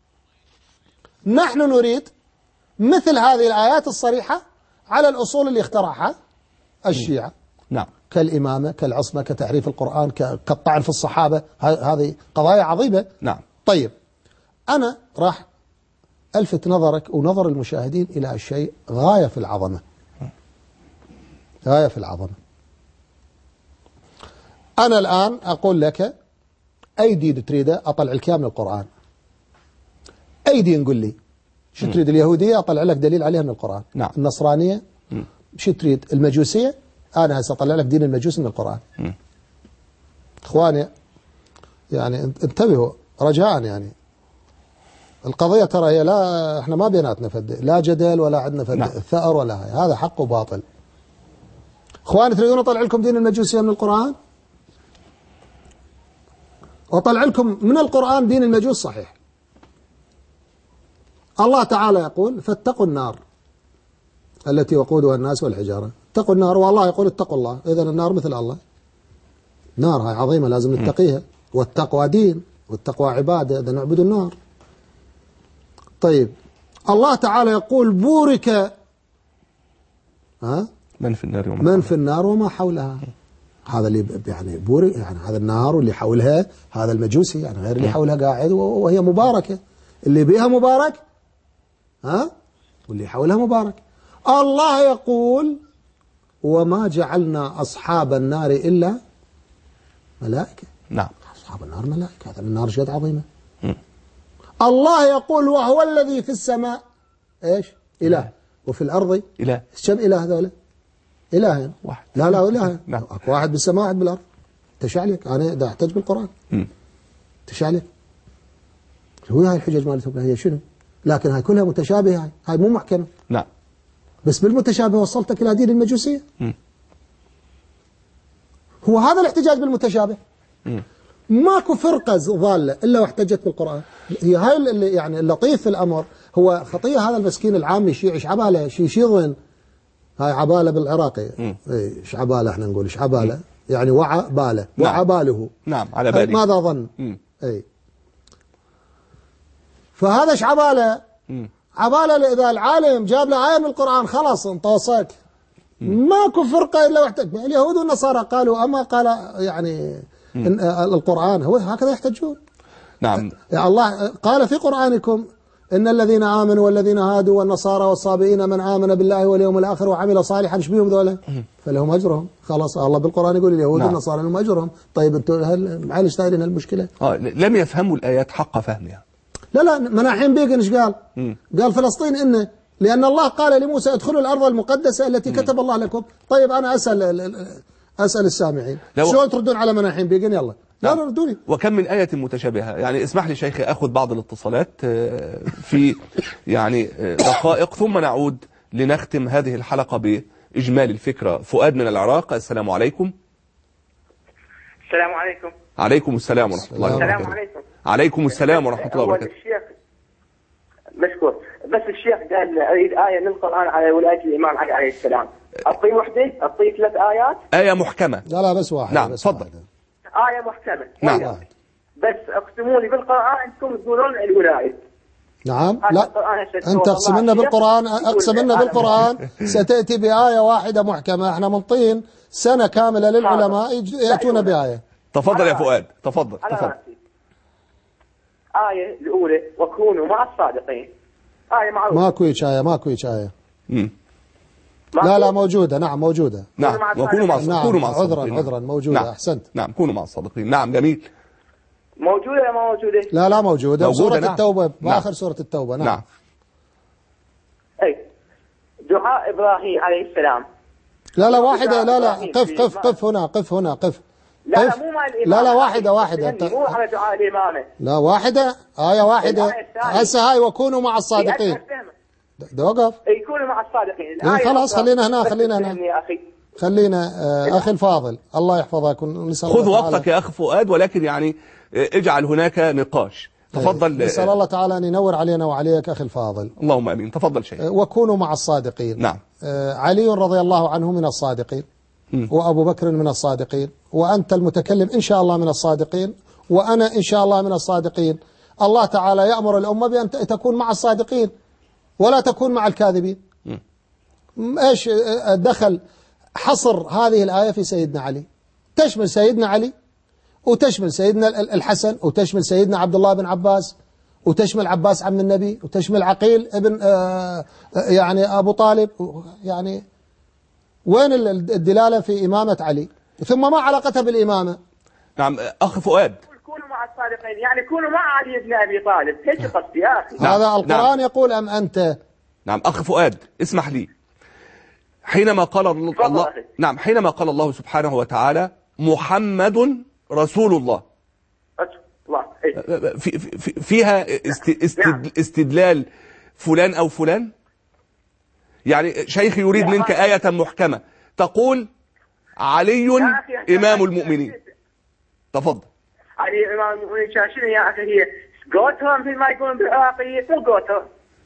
نحن نريد مثل هذه الآيات الصريحة على الأصول اللي اخترعها الشيعة. نعم. كالإمامة، كالعصمة، كتحريف القرآن، كالطعن في الصحابة. هذه قضايا عظيمة. نعم. طيب أنا راح ألفت نظرك ونظر المشاهدين إلى شيء غاية في العظمة، غاية في العظمة. أنا الآن أقول لك أي دين تريده أطلع لك من القرآن. أي دين قل لي شو تريد؟ اليهودية أطلع لك دليل عليها من القرآن. نعم. النصرانية م. شو تريد؟ المجوسية أنا هسه أطلع لك دين المجوس من القرآن. م. إخواني يعني انتبهوا رجاء، يعني القضية ترى هي لا احنا ما بيناتنا فد لا جدل ولا عندنا فد نعم. ثأر ولا هاي. هذا حق وباطل. إخواني تريدون أطلع لكم دين المجوسية من القرآن؟ وطلع لكم من القرآن دين المجوس صحيح. الله تعالى يقول فاتقوا النار التي وقودها الناس والحجارة. اتقوا النار، والله يقول اتقوا الله. إذا النار مثل الله، نار هاي عظيمة لازم نتقيها، والتقوى دين والتقوى عبادة، إذا نعبد النار. طيب الله تعالى يقول بورك ها من في النار وما من في النار وما حولها. هذا اللي يعني بورك، يعني هذا النار واللي حولها هذا المجوسي، يعني غير اللي حولها قاعد وهي مباركة، اللي بيها مبارك ها واللي حولها مبارك. الله يقول وما جعلنا أصحاب النار إلا ملائكة. نعم. أصحاب النار ملائكة، هذا النار جد عظيمة. م. الله يقول وهو الذي في السماء ايش؟ إله، وفي الأرض إله. كم إله هذول؟ إلهين. واحد. لا لا إله. نعم. أكو واحد بالسماء واحد بالأرض. تشع لك أنا دا أحتج بالقرآن. م. تشع لك. هو هاي الحجج مالتهم هي شنو؟ لكن هاي كلها متشابهة، هاي, هاي مو محكمة. نعم. بس بالمتشابه وصلتك إلى دين المجوسية. م. هو هذا الاحتجاج بالمتشابه. م. ماكو فرقة ضالة إلا واحتجت بالقرآن. هي هاي اللي يعني اللطيف في الأمر. هو خطية هذا المسكين العامي شيء إيش عبالة شيء شيء ضن. هاي عبالة بالعراقي. إيش عبالة إحنا نقول إيش عبالة يعني وعى باله وعى نعم. باله. نعم على بالي. ماذا ظن؟ أي فهذا إيش عبالة؟ عبالة إذا العالم جاب له آية من القرآن خلاص انطوصك. ماكو فرقة إلا واحتج. اليهود والنصارى قالوا أما قال يعني إن القرآن هو هكذا يحتجون. نعم. يعني الله قال في قرآنكم إن الذين آمنوا والذين هادوا والنصارى والصابئين من آمن بالله واليوم الآخر وعمل صالحا شبيهم ذولا فلهم أجرهم. خلاص الله بالقرآن يقول اليهود نعم. والنصارى لهم أجرهم. طيب أنتم هل معلش دايرين هالمشكلة؟ آه لم يفهموا الآيات حق فهمها. لا لا مناحين بيقن ايش قال؟ م. قال فلسطين إنه لأن الله قال لموسى ادخلوا الأرض المقدسة التي م. كتب الله لكم. طيب أنا أسأل أسأل السامعين شلون تردون على مناحين بيقن؟ يلا لا لا ردوني. وكم من آية متشابهة. يعني اسمح لي شيخي أخذ بعض الاتصالات في يعني دقائق ثم نعود لنختم هذه الحلقة بإجمال الفكرة. فؤاد من العراق، السلام عليكم. السلام عليكم. عليكم السلام ورحمة الله وبركاته. السلام عليكم. عليكم السلام ورحمة الله وبركاته. الشيخ مشكور، بس الشيخ قال أريد آية من القرآن على ولاية الإمام علي عليه السلام. أعطيه وحدة؟ أعطيه ثلاث آيات؟ آية محكمة. لا لا بس واحد. نعم تفضل. آية محكمة. نعم. بس اقسموا لي بالقرآن أنتم تقولون الولاية. نعم. لا أنت اقسم لنا بالقرآن، اقسم لنا بالقرآن ستأتي بآية واحدة محكمة. احنا منطين سنة كاملة للعلماء يأتون بآية. تفضل يا فؤاد تفضل تفضل. آية الأولى وكونوا مع الصادقين. آية معروفة. ماكو هيك آية ماكو هيك آية. لا لا موجودة. نعم موجودة. نعم وكونوا مع الصادقين. كونوا مع الصادقين. عذرا عذرا موجودة. نعم. أحسنت. نعم كونوا مع الصادقين. نعم جميل. موجودة ولا ما موجودة؟ لا لا موجودة. موجودة. سورة نعم. التوبة بآخر نعم. سورة التوبة. نعم. نعم. أي دعاء إبراهيم عليه السلام. لا لا واحدة. لا لا قف قف قف هنا قف هنا قف. لا لا مو مع الإمام. لا لا واحدة واحدة. مو على دعاء الإمامة. لا واحدة آية واحدة. هسه هاي وكونوا مع الصادقين. دوقف. يكونوا مع الصادقين. إيه خلاص خلينا هنا خلينا هنا. يا أخي. خلينا آه أخي الفاضل الله يحفظك ونسأل خذ الله وقتك يا أخ فؤاد، ولكن يعني اجعل هناك نقاش. تفضل. نسأل الله تعالى أن ينور علينا وعليك أخي الفاضل. اللهم أمين. تفضل شيخ. وكونوا مع الصادقين. نعم. علي رضي الله عنه من الصادقين م. وأبو بكر من الصادقين، وأنت المتكلم إن شاء الله من الصادقين، وأنا إن شاء الله من الصادقين. الله تعالى يأمر الأمة بأن تكون مع الصادقين ولا تكون مع الكاذبين. م. إيش دخل حصر هذه الآية في سيدنا علي؟ تشمل سيدنا علي وتشمل سيدنا الحسن وتشمل سيدنا عبد الله بن عباس وتشمل عباس عم النبي وتشمل عقيل ابن آه يعني أبو طالب. يعني وين الدلالة في إمامة علي؟ ثم ما علاقتها بالإمامة؟ نعم أخ فؤاد. كونوا مع الصادقين، يعني كونوا مع علي بن أبي طالب، هيك قصدي يا أخي. نعم. هذا القرآن نعم. يقول أم أنت؟ نعم أخ فؤاد اسمح لي، حينما قال الله نعم حينما قال الله سبحانه وتعالى محمد رسول الله، في في فيها استدلال فلان أو فلان؟ يعني شيخ يريد منك آية محكمة تقول علي إمام المؤمنين. تفضل. علي إمام المؤمنين شاشين يا أخي، هي قوتهم في ما يقولون بالعراقية مو قوتهم.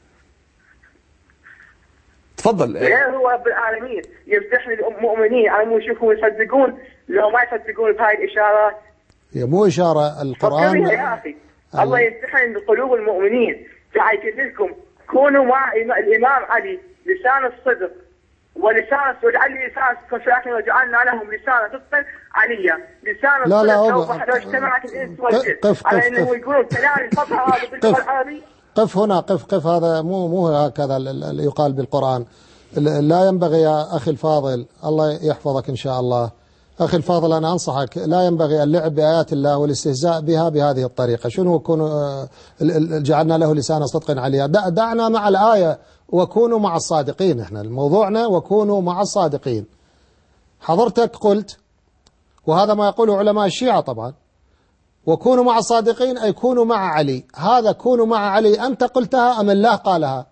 تفضل. غير هو رب العالمين يمتحن المؤمنين على مو يشوفوا يصدقون لو ما يصدقون بهاي الإشارات. هي مو إشارة القرآن يا أخي. الله يمتحن قلوب المؤمنين. تعال لكم كونوا مع الإمام علي لسان الصدق ولسان واجعل لي لسان صدق وجعلنا لهم لسان صدق عليا لسان لا لا الصدق. لو اجتمعت الإنس والجن على أنه يقولون كلام الفصحى هذا باللغة العربية. قف هنا قف قف هذا مو مو هكذا يقال بالقرآن. لا ينبغي يا أخي الفاضل، الله يحفظك إن شاء الله أخي الفاضل، أنا أنصحك لا ينبغي اللعب بآيات الله والاستهزاء بها بهذه الطريقة. شنو يكون جعلنا له لسان صدق عليا؟ دعنا مع الآية وكونوا مع الصادقين. احنا موضوعنا وكونوا مع الصادقين. حضرتك قلت وهذا ما يقوله علماء الشيعة طبعا، وكونوا مع الصادقين أي كونوا مع علي. هذا كونوا مع علي أنت قلتها أم الله قالها؟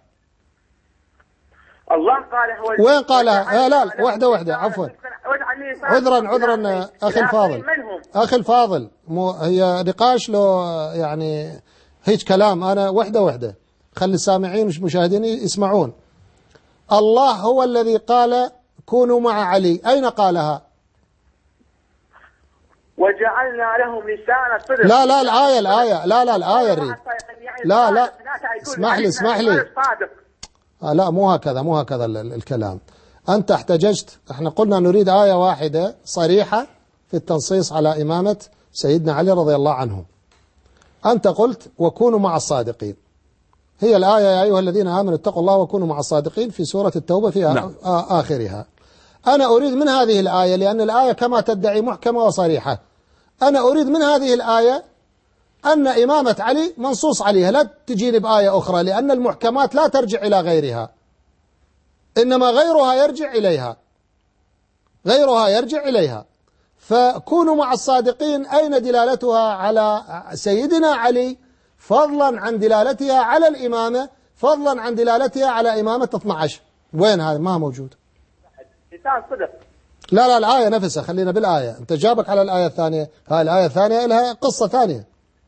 الله قالها. وين قالها؟ لا لا وحدة وحدة عفوا عذرا عذرا أخي الفاضل أخي الفاضل مو هي نقاش لو يعني هيك كلام. أنا وحدة وحدة خلي السامعين والمشاهدين يسمعون. الله هو الذي قال كونوا مع علي، أين قالها؟ وجعلنا لهم لسان صدق. لا لا الآية الآية لا لا الآية الريد لا لا اسمح لي اسمح لي آه لا مو هكذا مو هكذا الكلام. أنت احتججت، احنا قلنا نريد آية واحدة صريحة في التنصيص على إمامة سيدنا علي رضي الله عنه. أنت قلت وكونوا مع الصادقين، هي الآية يا أيها الذين آمنوا اتقوا الله وكونوا مع الصادقين في سورة التوبة في نعم. آخرها. أنا أريد من هذه الآية، لأن الآية كما تدعي محكمة وصريحة، أنا أريد من هذه الآية أن إمامة علي منصوص عليها، لا تجيني بآية أخرى، لأن المحكمات لا ترجع إلى غيرها، إنما غيرها يرجع إليها غيرها يرجع إليها. فكونوا مع الصادقين أين دلالتها على سيدنا علي فضلا عن دلالتها على الإمامة، فضلا عن دلالتها على إمامة اثني عشر؟ وين هذا؟ ما موجود. لسان صدق. لا لا الآية نفسها خلينا بالآية. أنت جابك على الآية الثانية، هاي الآية الثانية لها قصة ثانية.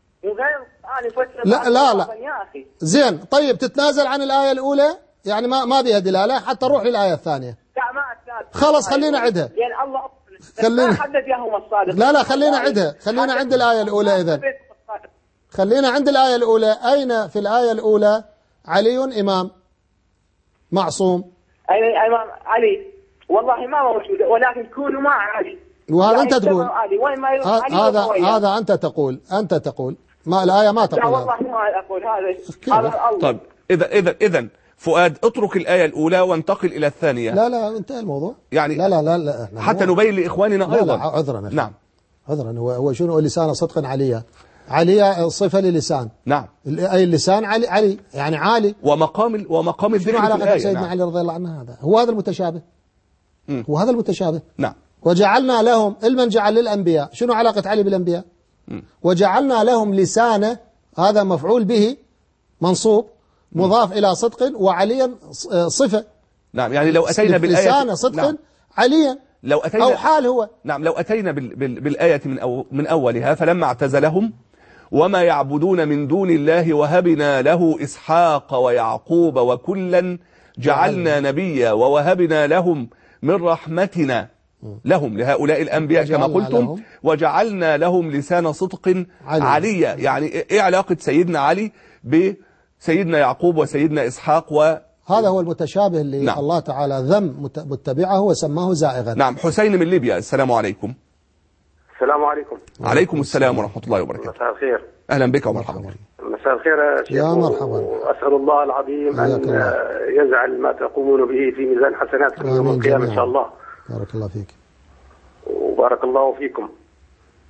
لا لا لا زين طيب تتنازل عن الآية الأولى يعني ما ما بها دلالة حتى نروح للآية الثانية. لا ما أتنازل. خلاص خلينا عدها. يعني الله خلينا حدد ياهم الصادق. لا لا خلينا عدها، خلينا عند الآية الأولى إذن. خلينا عند الآية الأولى. أين في الآية الأولى علي إمام معصوم؟ أين إمام علي؟ والله ما موجود، ولكن كونوا مع علي. وهذا يعني أنت تقول هذا هذا أنت تقول أنت تقول ما الآية ما تقول. لا والله ما أقول هذا هذا الله. طيب إذا إذا إذا فؤاد اترك الآية الأولى وانتقل إلى الثانية. لا لا انتهى الموضوع يعني لا لا لا, لا حتى نبين لإخواننا لا أيضا. لا عذرا نعم عذرا هو هو شنو لسان صدق عليا؟ عليا صفة للسان. نعم أي اللسان علي علي يعني عالي ومقام ومقام الذكر. شنو علاقة سيدنا نعم. علي رضي الله عنه هذا هو هذا المتشابه. م. وهذا المتشابه. نعم. وجعلنا لهم المن جعل للأنبياء، شنو علاقة علي بالأنبياء؟ م. وجعلنا لهم لسانه، هذا مفعول به منصوب مضاف م. إلى صدق، وعليا صفة. نعم يعني لو أتينا بالآية لسان صدق نعم. عليا لو أتينا أو حال هو. نعم لو أتينا بال بال بالآية من أو من أولها فلما اعتزلهم وما يعبدون من دون الله وهبنا له إسحاق ويعقوب وكلا جعلنا نبيا ووهبنا لهم من رحمتنا لهم لهؤلاء الأنبياء كما قلتم وجعلنا لهم لسان صدق عليا. يعني إيه علاقة سيدنا علي بسيدنا يعقوب وسيدنا إسحاق؟ و هذا هو المتشابه اللي نعم. الله تعالى ذم متبعه وسماه زائغا. نعم. حسين من ليبيا، السلام عليكم. السلام عليكم. عليكم السلام ورحمة الله وبركاته. مساء الخير. أهلا بك ومرحبا. مساء الخير يا شيخ. يا مرحبا. وأسأل الله العظيم أن يجعل ما تقومون به في ميزان حسناتكم يوم القيامة إن شاء الله. بارك الله فيك. وبارك الله فيكم.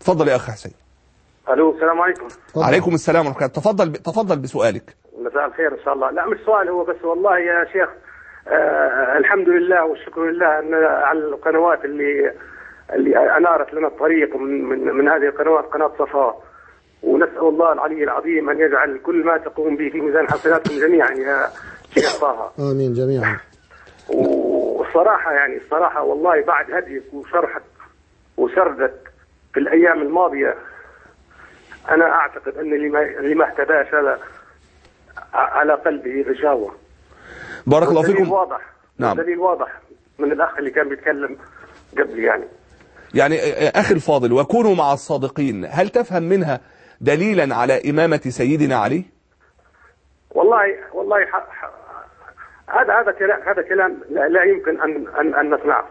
تفضل يا أخ حسين. الو السلام عليكم. عليكم السلام ورحمة الله. تفضل تفضل بسؤالك. مساء الخير ان شاء الله. لا مش سؤال، هو بس والله يا شيخ آه الحمد لله والشكر لله ان على القنوات اللي اللي انارت لنا الطريق من من, من هذه القنوات، قناه صفاء، ونسال الله العلي العظيم ان يجعل كل ما تقوم به في ميزان حسناتكم جميعا يا شيخ طه. امين جميعا. والصراحه يعني الصراحه والله بعد هديك وشرحك وسردك في الايام الماضيه انا اعتقد ان اللي ما اللي ما اهتداش هذا على قلبه غشاوه. بارك الله فيكم. واضح. نعم. الدليل واضح من الاخ اللي كان بيتكلم قبل يعني. يعني اخي الفاضل، وكونوا مع الصادقين، هل تفهم منها دليلا على إمامة سيدنا علي؟ والله والله ح... ح... هذا هذا كلام هذا كلام لا, لا يمكن ان ان, أن نسمعه.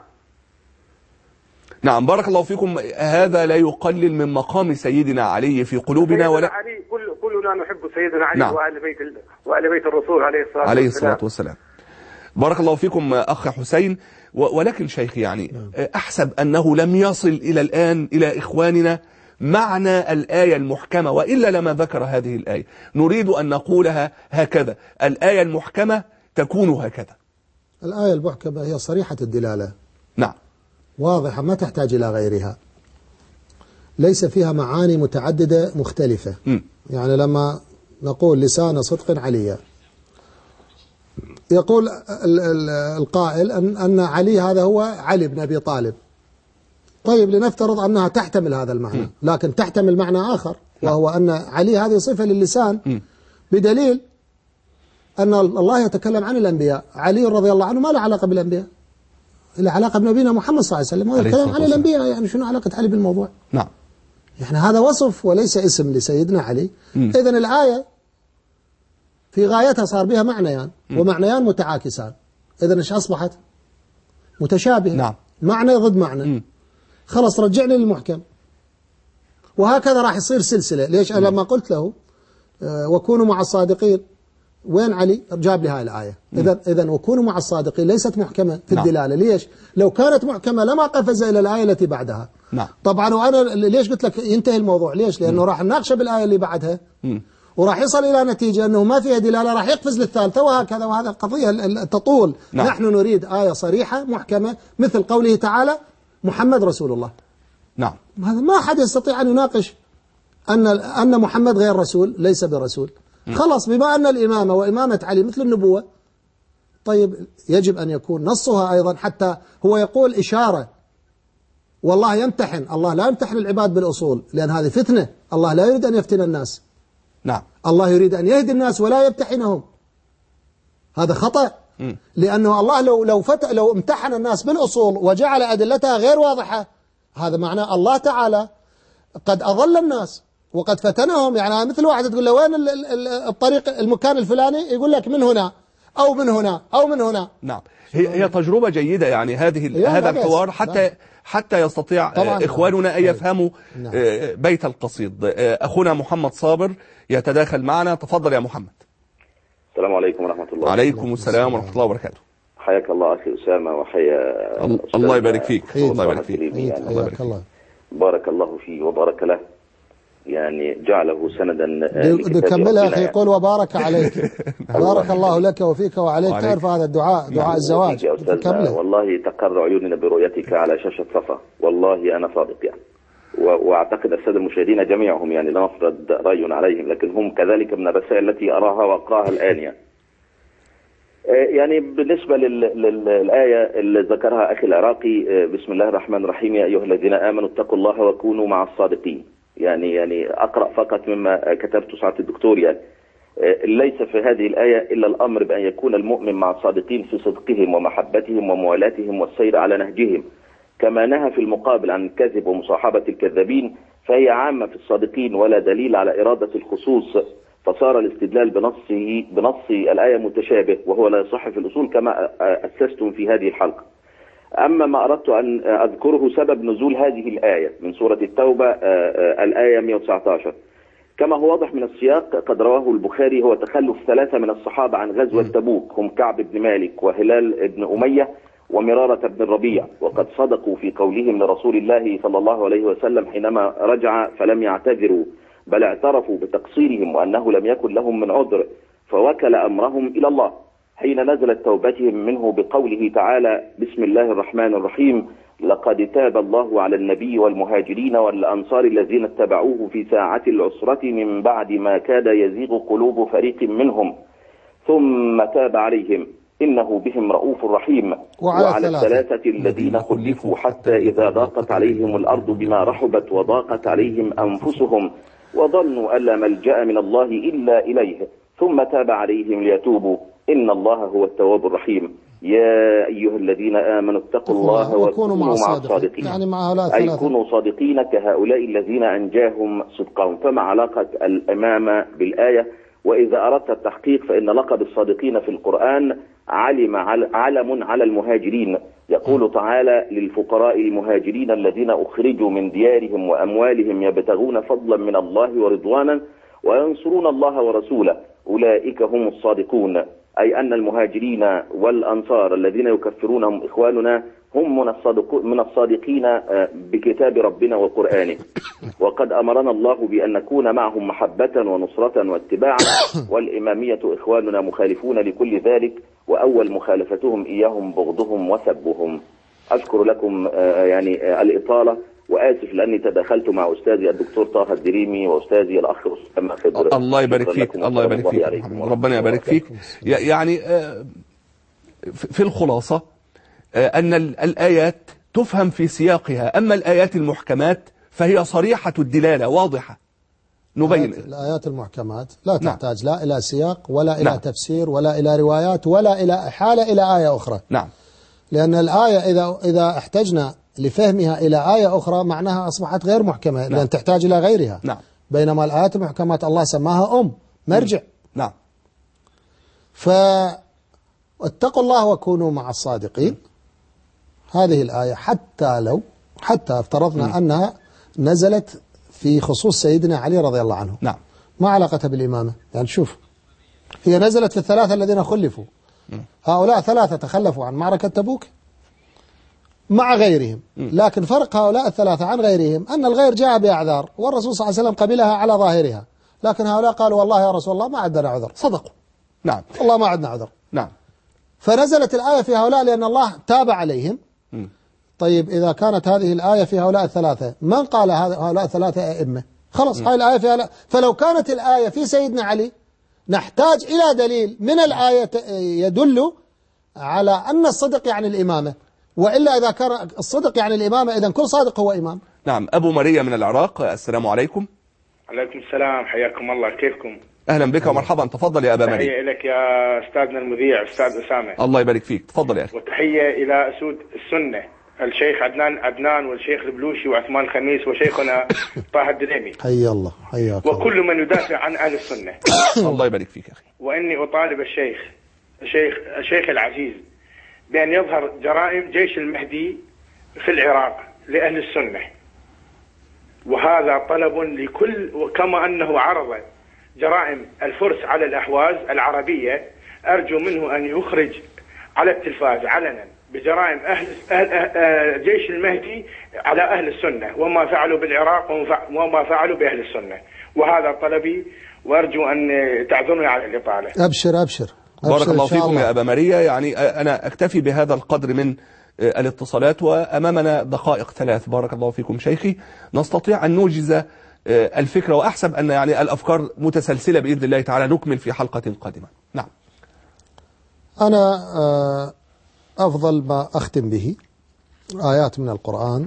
نعم بارك الله فيكم. هذا لا يقلل من مقام سيدنا علي في قلوبنا ولا علي كل كلنا نحب سيدنا علي. نعم. وآل بيت ال... وآل بيت الرسول عليه الصلاة عليه والسلام. الصلاة والسلام. بارك الله فيكم أخ حسين. ولكن شيخي يعني أحسب أنه لم يصل إلى الآن إلى إخواننا معنى الآية المحكمة، وإلا لما ذكر هذه الآية. نريد أن نقولها هكذا: الآية المحكمة تكون هكذا. الآية المحكمة هي صريحة الدلالة. نعم. واضحة ما تحتاج إلى غيرها، ليس فيها معاني متعددة مختلفة. م. يعني لما نقول لسان صدق عليا، يقول القائل أن أن علي هذا هو علي بن أبي طالب. طيب لنفترض أنها تحتمل هذا المعنى، لكن تحتمل معنى آخر، وهو أن علي هذه صفة للسان، بدليل أن الله يتكلم عن الأنبياء. علي رضي الله عنه ما له علاقة بالأنبياء، له علاقة بنبينا محمد صلى الله عليه وسلم، وهذا الكلام عن الأنبياء. يعني شنو علاقة علي بالموضوع؟ نعم. يعني هذا وصف وليس اسم لسيدنا علي. إذن الآية في غايتها صار بها معنيان، ومعنيان متعاكسان. إذن إيش أصبحت؟ متشابهة. نعم. معنى ضد معنى. م. خلاص رجعني للمحكم. وهكذا راح يصير سلسلة. ليش؟ أنا لما قلت له آه وكونوا مع الصادقين، وين علي؟ جاب لي هاي الآية. إذن إذن وكونوا مع الصادقين ليست محكمة في نعم. الدلالة. ليش؟ لو كانت محكمة لما قفز إلى الآية التي بعدها. نعم. طبعا وأنا ليش قلت لك ينتهي الموضوع؟ ليش؟ لأنه م. راح نناقشه بالآية اللي بعدها، م. وراح يصل إلى نتيجة أنه ما فيها دلالة، راح يقفز للثالثة، وهكذا. وهذا القضية تطول. نعم. نحن نريد آية صريحة محكمة مثل قوله تعالى محمد رسول الله. نعم. هذا ما أحد يستطيع أن يناقش أن أن محمد غير رسول، ليس برسول. م. خلاص بما أن الإمامة وإمامة علي مثل النبوة، طيب يجب أن يكون نصها أيضا، حتى هو يقول إشارة. والله يمتحن، الله لا يمتحن العباد بالأصول، لأن هذه فتنة. الله لا يريد أن يفتن الناس. نعم. الله يريد أن يهدي الناس ولا يمتحنهم. هذا خطأ. م. لأنه الله لو لو فت لو امتحن الناس بالأصول وجعل أدلتها غير واضحة، هذا معناه الله تعالى قد أضل الناس وقد فتنهم. يعني مثل واحد تقول له وين الطريق المكان الفلاني، يقول لك من هنا أو من هنا أو من هنا. نعم. هي هي تجربة جيدة يعني هذه هذا الحوار، حتى لا. حتى يستطيع طبعاً إخواننا أن يفهموا نعم. بيت القصيد. أخونا محمد صابر يتداخل معنا. تفضل يا محمد. السلام عليكم ورحمة الله. عليكم السلام ورحمة الله وبركاته. حياك الله أخي أسامة، وحيا الله يبارك فيك. الله يبارك فيك. الله يبارك الله. بارك الله فيه وبارك له، يعني جعله سندا. نكملها أخي. يقول وبارك عليك. بارك الله لك وفيك وعليك. تعرف هذا الدعاء دعاء الزواج. والله تقر عيوننا برؤيتك على شاشة صفا. والله أنا صادق يعني، واعتقد الساده المشاهدين جميعهم يعني لا نفرض راي عليهم، لكن هم كذلك من الرسائل التي اراها واقراها الان يعني. يعني بالنسبه للايه اللي ذكرها اخي العراقي، بسم الله الرحمن الرحيم، يا ايها الذين امنوا اتقوا الله وكونوا مع الصادقين. يعني يعني اقرا فقط مما كتبته سعاده الدكتور. يعني ليس في هذه الايه الا الامر بان يكون المؤمن مع الصادقين في صدقهم ومحبتهم وموالاتهم والسير على نهجهم، كما نهى في المقابل عن الكذب ومصاحبة الكذابين، فهي عامة في الصادقين ولا دليل على إرادة الخصوص، فصار الاستدلال بنصه بنص الآية متشابه وهو لا يصح في الأصول كما أسستم في هذه الحلقة. أما ما أردت أن أذكره سبب نزول هذه الآية من سورة التوبة، الآية مئة وتسعة عشر، كما هو واضح من السياق قد رواه البخاري، هو تخلف ثلاثة من الصحابة عن غزوة تبوك، هم كعب بن مالك وهلال بن أمية ومرارة بن الربيع، وقد صدقوا في قولهم لرسول الله صلى الله عليه وسلم حينما رجع فلم يعتذروا، بل اعترفوا بتقصيرهم وأنه لم يكن لهم من عذر، فوكل أمرهم إلى الله حين نزلت توبتهم منه بقوله تعالى: بسم الله الرحمن الرحيم، لقد تاب الله على النبي والمهاجرين والأنصار الذين اتبعوه في ساعة العسرة من بعد ما كاد يزيغ قلوب فريق منهم ثم تاب عليهم إنه بهم رؤوف رحيم. وعلى, وعلى الثلاثة الذين خلفوا حتى إذا ضاقت عليهم الأرض بما رحبت وضاقت عليهم أنفسهم وظنوا أن لا ملجأ من الله إلا إليه ثم تاب عليهم ليتوبوا إن الله هو التواب الرحيم. يا أيها الذين آمنوا اتقوا الله وكونوا مع الصادقين، يعني مع هؤلاء أي كونوا صادقين كهؤلاء الذين أنجاهم صدقهم. فما علاقة الإمامة بالآية؟ وإذا أردت التحقيق فإن لقب الصادقين في القرآن علم علم على المهاجرين، يقول تعالى: للفقراء المهاجرين الذين أخرجوا من ديارهم وأموالهم يبتغون فضلا من الله ورضوانا وينصرون الله ورسوله أولئك هم الصادقون، أي أن المهاجرين والأنصار الذين يكفرونهم إخواننا هم من الصادقين من الصادقين بكتاب ربنا وقرآنه. وقد أمرنا الله بأن نكون معهم محبة ونصرة واتباعا، والإمامية إخواننا مخالفون لكل ذلك، وأول مخالفتهم إياهم بغضهم وسبهم. أشكر لكم يعني الإطالة، وآسف لأني تدخلت مع أستاذي الدكتور طه الدريمي وأستاذي الأخ أسامة خضر. الله يبارك فيك، الله يبارك فيك، ربنا يبارك فيك. يعني في الخلاصة أن الآيات تفهم في سياقها، أما الآيات المحكمات فهي صريحة الدلالة واضحة. نبين الآيات المحكمات لا تحتاج لا إلى سياق ولا إلى نعم. تفسير ولا إلى روايات ولا إلى إحالة إلى آية أخرى. نعم. لأن الآية إذا إذا احتجنا لفهمها إلى آية أخرى معناها أصبحت غير محكمة، نعم. لأن تحتاج إلى غيرها. نعم. بينما الآيات المحكمات الله سماها أم مرجع. نعم. فاتقوا الله وكونوا مع الصادقين. هذه الآية حتى لو حتى افترضنا م. أنها نزلت في خصوص سيدنا علي رضي الله عنه. نعم. ما علاقتها بالإمامة؟ يعني شوف، هي نزلت في الثلاثة الذين خلفوا. م. هؤلاء ثلاثة تخلفوا عن معركة تبوك مع غيرهم، م. لكن فرق هؤلاء الثلاثة عن غيرهم أن الغير جاء بأعذار والرسول صلى الله عليه وسلم قبلها على ظاهرها، لكن هؤلاء قالوا والله يا رسول الله ما عندنا عذر، صدقوا. نعم. والله ما عندنا عذر. نعم. فنزلت الآية في هؤلاء لأن الله تاب عليهم. م. طيب إذا كانت هذه الآية في هؤلاء الثلاثة، من قال هؤلاء الثلاثة أئمة؟ خلاص هاي الآية في هؤلاء. فلو كانت الآية في سيدنا علي نحتاج إلى دليل من الآية يدل على أن الصدق يعني الإمامة، وإلا إذا كان الصدق يعني الإمامة إذن كل صادق هو إمام. نعم. أبو مريم من العراق، السلام عليكم. عليكم السلام، حياكم الله، كيفكم؟ أهلا بك ومرحبا، تفضل يا أبا مريم. تحية لك يا أستاذنا المذيع أستاذ أسامة. الله يبارك فيك، تفضل يا أخي. وتحية إلى أسود السنة الشيخ عدنان عدنان والشيخ البلوشي وعثمان خميس وشيخنا طه الدريمي. حي الله، حياك الله. وكل من يدافع عن أهل السنة. الله يبارك فيك يا أخي. وإني أطالب الشيخ الشيخ الشيخ العزيز بأن يظهر جرائم جيش المهدي في العراق لأهل السنة، وهذا طلب لكل، وكما أنه عرض جرائم الفرس على الأحواز العربية، أرجو منه أن يخرج على التلفاز علنا بجرائم أهل, أهل, أهل جيش المهدي على أهل السنة وما فعلوا بالعراق وما فعلوا بأهل السنة. وهذا طلبي، وأرجو أن تعذرني على الإطالة. أبشر أبشر, أبشر بارك الله فيكم الله. يا أبا ماريا. يعني أنا أكتفي بهذا القدر من الاتصالات، وأمامنا دقائق ثلاث. بارك الله فيكم شيخي، نستطيع أن نوجز الفكرة، وأحسب أن يعني الأفكار متسلسلة بإذن الله تعالى. نكمل في حلقة قادمة. نعم. أنا أفضل ما أختم به آيات من القرآن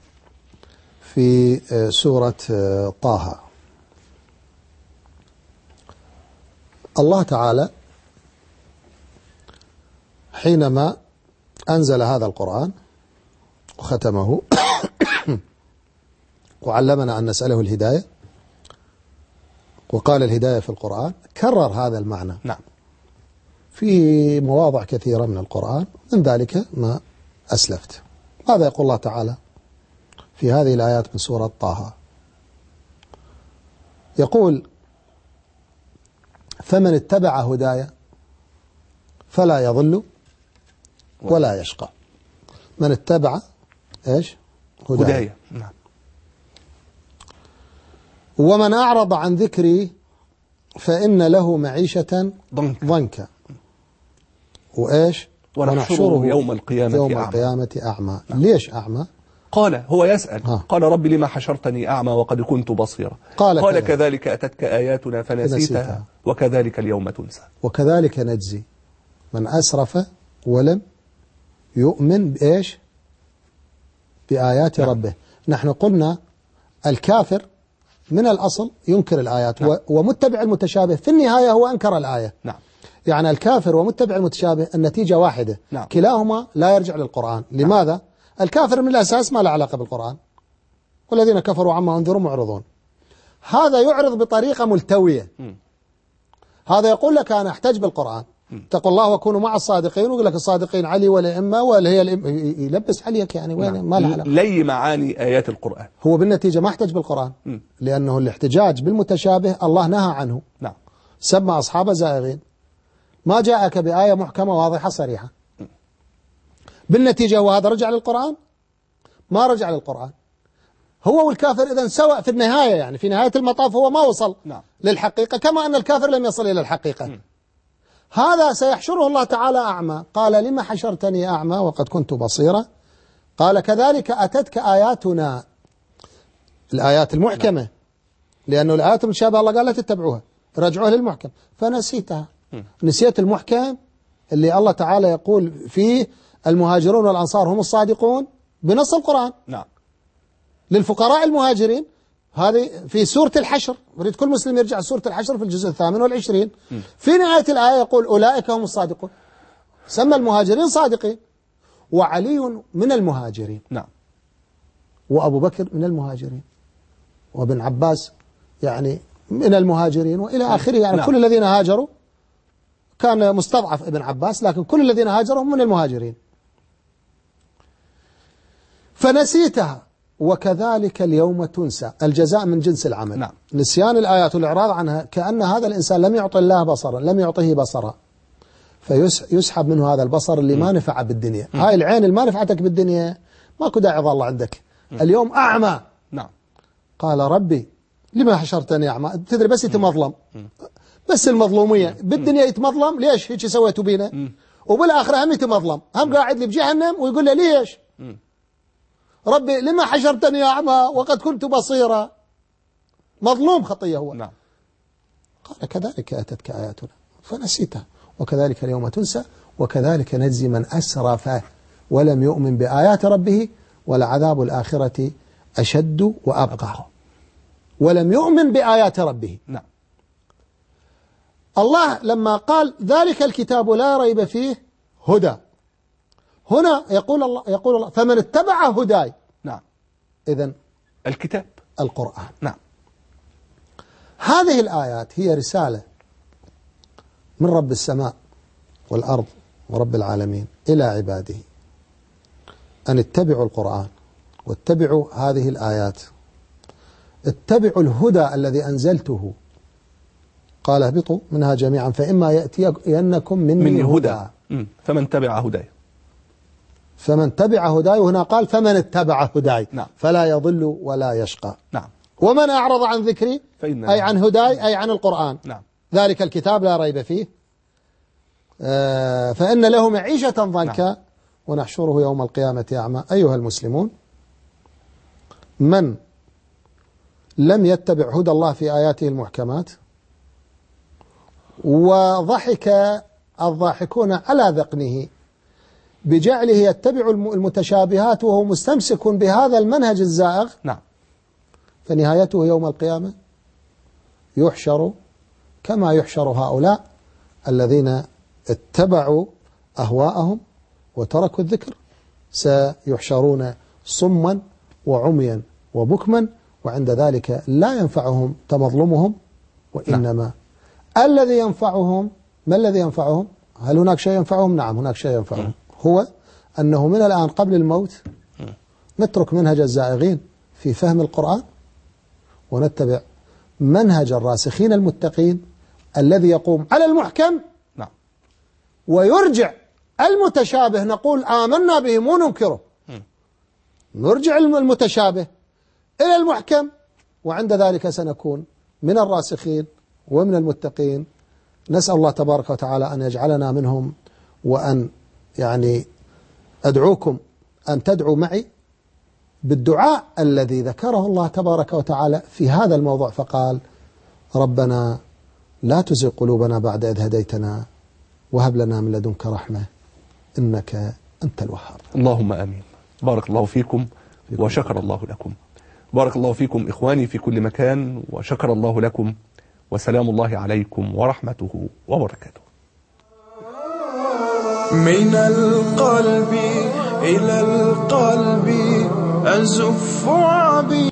في سورة طه. الله تعالى حينما أنزل هذا القرآن وختمه وعلمنا أن نسأله الهداية، وقال الهداية في القرآن، كرر هذا المعنى نعم في مواضع كثيرة من القرآن، من ذلك ما أسلفت. ماذا يقول الله تعالى في هذه الآيات من سورة طه؟ يقول: فمن اتبع هدايا فلا يضل ولا يشقى. من اتبع إيش هداي, هداية. نعم. ومن أعرض عن ذكري فإن له معيشة ضنكا, ضنكا. وإيش ونحشره يوم القيامة يوم أعمى. القيامة أعمى. نعم. ليش أعمى؟ قال هو يسأل ها. قال رب لما حشرتني أعمى وقد كنت بصيرا قال, قال كذلك أتتك آياتنا فنسيتها, فنسيتها وكذلك اليوم تنسى. وكذلك نجزي من أسرف ولم يؤمن بإيش بآيات نعم. ربه. نحن قلنا الكافر من الأصل ينكر الآيات نعم. ومتبع المتشابه في النهاية هو أنكر الآية. نعم. يعني الكافر ومتبع المتشابه النتيجة واحدة. نعم. كلاهما لا يرجع للقرآن. لماذا؟ نعم. الكافر من الأساس ما له علاقة بالقرآن، والذين كفروا عما أنذروا معرضون. هذا يعرض بطريقة ملتوية. م. هذا يقول لك أنا أحتج بالقرآن، اتقوا الله وكونوا مع الصادقين، ويقول لك الصادقين علي والأئمة ولا هي الإم... يلبس عليك يعني وين نعم. ما له علاقة. لي معاني آيات القرآن. هو بالنتيجة ما احتج بالقرآن. م. لأنه الاحتجاج بالمتشابه الله نهى عنه. نعم. سمى أصحاب زائغين. ما جاءك بآية محكمة واضحة صريحة. م. بالنتيجة هو هذا رجع للقرآن؟ ما رجع للقرآن. هو والكافر إذن سواء في النهاية، يعني في نهاية المطاف هو ما وصل نعم. للحقيقة، كما أن الكافر لم يصل إلى الحقيقة. م. هذا سيحشره الله تعالى أعمى. قال لما حشرتني أعمى وقد كنت بصيرا؟ قال كذلك أتتك آياتنا، الآيات المحكمة، لأنه الآيات المشابهة الله قال لا تتبعوها، رجعوها للمحكم، فنسيتها. م. نسيت المحكم اللي الله تعالى يقول فيه المهاجرون والأنصار هم الصادقون بنص القرآن. نعم. للفقراء المهاجرين، هذه في سورة الحشر، أريد كل مسلم يرجع سورة الحشر في الجزء الثامن والعشرين. م. في نهاية الآية يقول أولئك هم الصادقون، سمى المهاجرين صادقين، وعلي من المهاجرين. نعم. وأبو بكر من المهاجرين، وابن عباس يعني من المهاجرين، وإلى آخره. يعني نعم. كل الذين هاجروا، كان مستضعف ابن عباس، لكن كل الذين هاجروا من المهاجرين. فنسيتها وكذلك اليوم تنسى، الجزاء من جنس العمل. نعم. نسيان الآيات والإعراض عنها كأن هذا الإنسان لم يعطي الله بصرا، لم يعطيه بصرا، فيسحب منه هذا البصر اللي م. ما نفع بالدنيا. م. هاي العين اللي ما نفعتك بالدنيا ماكو داعي ظل عندك. م. اليوم أعمى. نعم. قال ربي لما حشرتني أعمى؟ تدري بس يتمظلم، بس المظلومية بالدنيا يتمظلم. ليش هيك سويتوا بينا؟ وبالآخرة هم يتمظلم، هم قاعد لي بجهنم ويقول له ليش؟ م. ربي لما حشرتني أعمى وقد كنت بصيرا. مظلوم خطية هو. نعم. قال كذلك أتتك آياتنا فنسيتها وكذلك اليوم تنسى وكذلك نجزي من أسرف ولم يؤمن بآيات ربه ولعذاب الآخرة أشد وأبقى. ولم يؤمن بآيات ربه. نعم. الله لما قال ذلك الكتاب لا ريب فيه هدى، هنا يقول الله يقول الله فمن اتبع هداي. نعم. إذن الكتاب القرآن. نعم. هذه الآيات هي رسالة من رب السماء والأرض ورب العالمين إلى عباده أن اتبعوا القرآن واتبعوا هذه الآيات، اتبعوا الهدى الذي أنزلته. قال اهبطوا منها جميعا فإما يأتينكم مني من هدى. هدى فمن تبع هداي فمن تبع هداي، وهنا قال فمن اتبع هداي. نعم. فلا يضل ولا يشقى. نعم. ومن أعرض عن ذكري أي عن هداي أي عن القرآن. نعم. ذلك الكتاب لا ريب فيه آه فإن له معيشة ضنكا. نعم. ونحشره يوم القيامة أعمى. أيها المسلمون، من لم يتبع هدى الله في آياته المحكمات وضحك الضاحكون على ذقنه بجعله يتبع المتشابهات وهو مستمسك بهذا المنهج الزائغ، نعم، فنهايته يوم القيامة يحشر كما يحشر هؤلاء الذين اتبعوا أهواءهم وتركوا الذكر، سيحشرون صما وعميا وبكما، وعند ذلك لا ينفعهم تمظلمهم، وإنما نعم. الذي ينفعهم، ما الذي ينفعهم؟ هل هناك شيء ينفعهم؟ نعم هناك شيء ينفعهم، هو أنه من الآن قبل الموت نترك منهج الزائغين في فهم القرآن ونتبع منهج الراسخين المتقين الذي يقوم على المحكم، نعم، ويرجع المتشابه نقول آمنا به مو ننكره، نرجع المتشابه إلى المحكم، وعند ذلك سنكون من الراسخين ومن المتقين. نسأل الله تبارك وتعالى أن يجعلنا منهم، وأن يعني أدعوكم أن تدعوا معي بالدعاء الذي ذكره الله تبارك وتعالى في هذا الموضوع، فقال: ربنا لا تزغ قلوبنا بعد إذ هديتنا وهب لنا من لدنك رحمة إنك أنت الوهاب. اللهم آمين. بارك الله فيكم وشكر الله لكم. بارك الله فيكم إخواني في كل مكان، وشكر الله لكم، وسلام الله عليكم ورحمته وبركاته. من القلب إلى القلب أزف عبي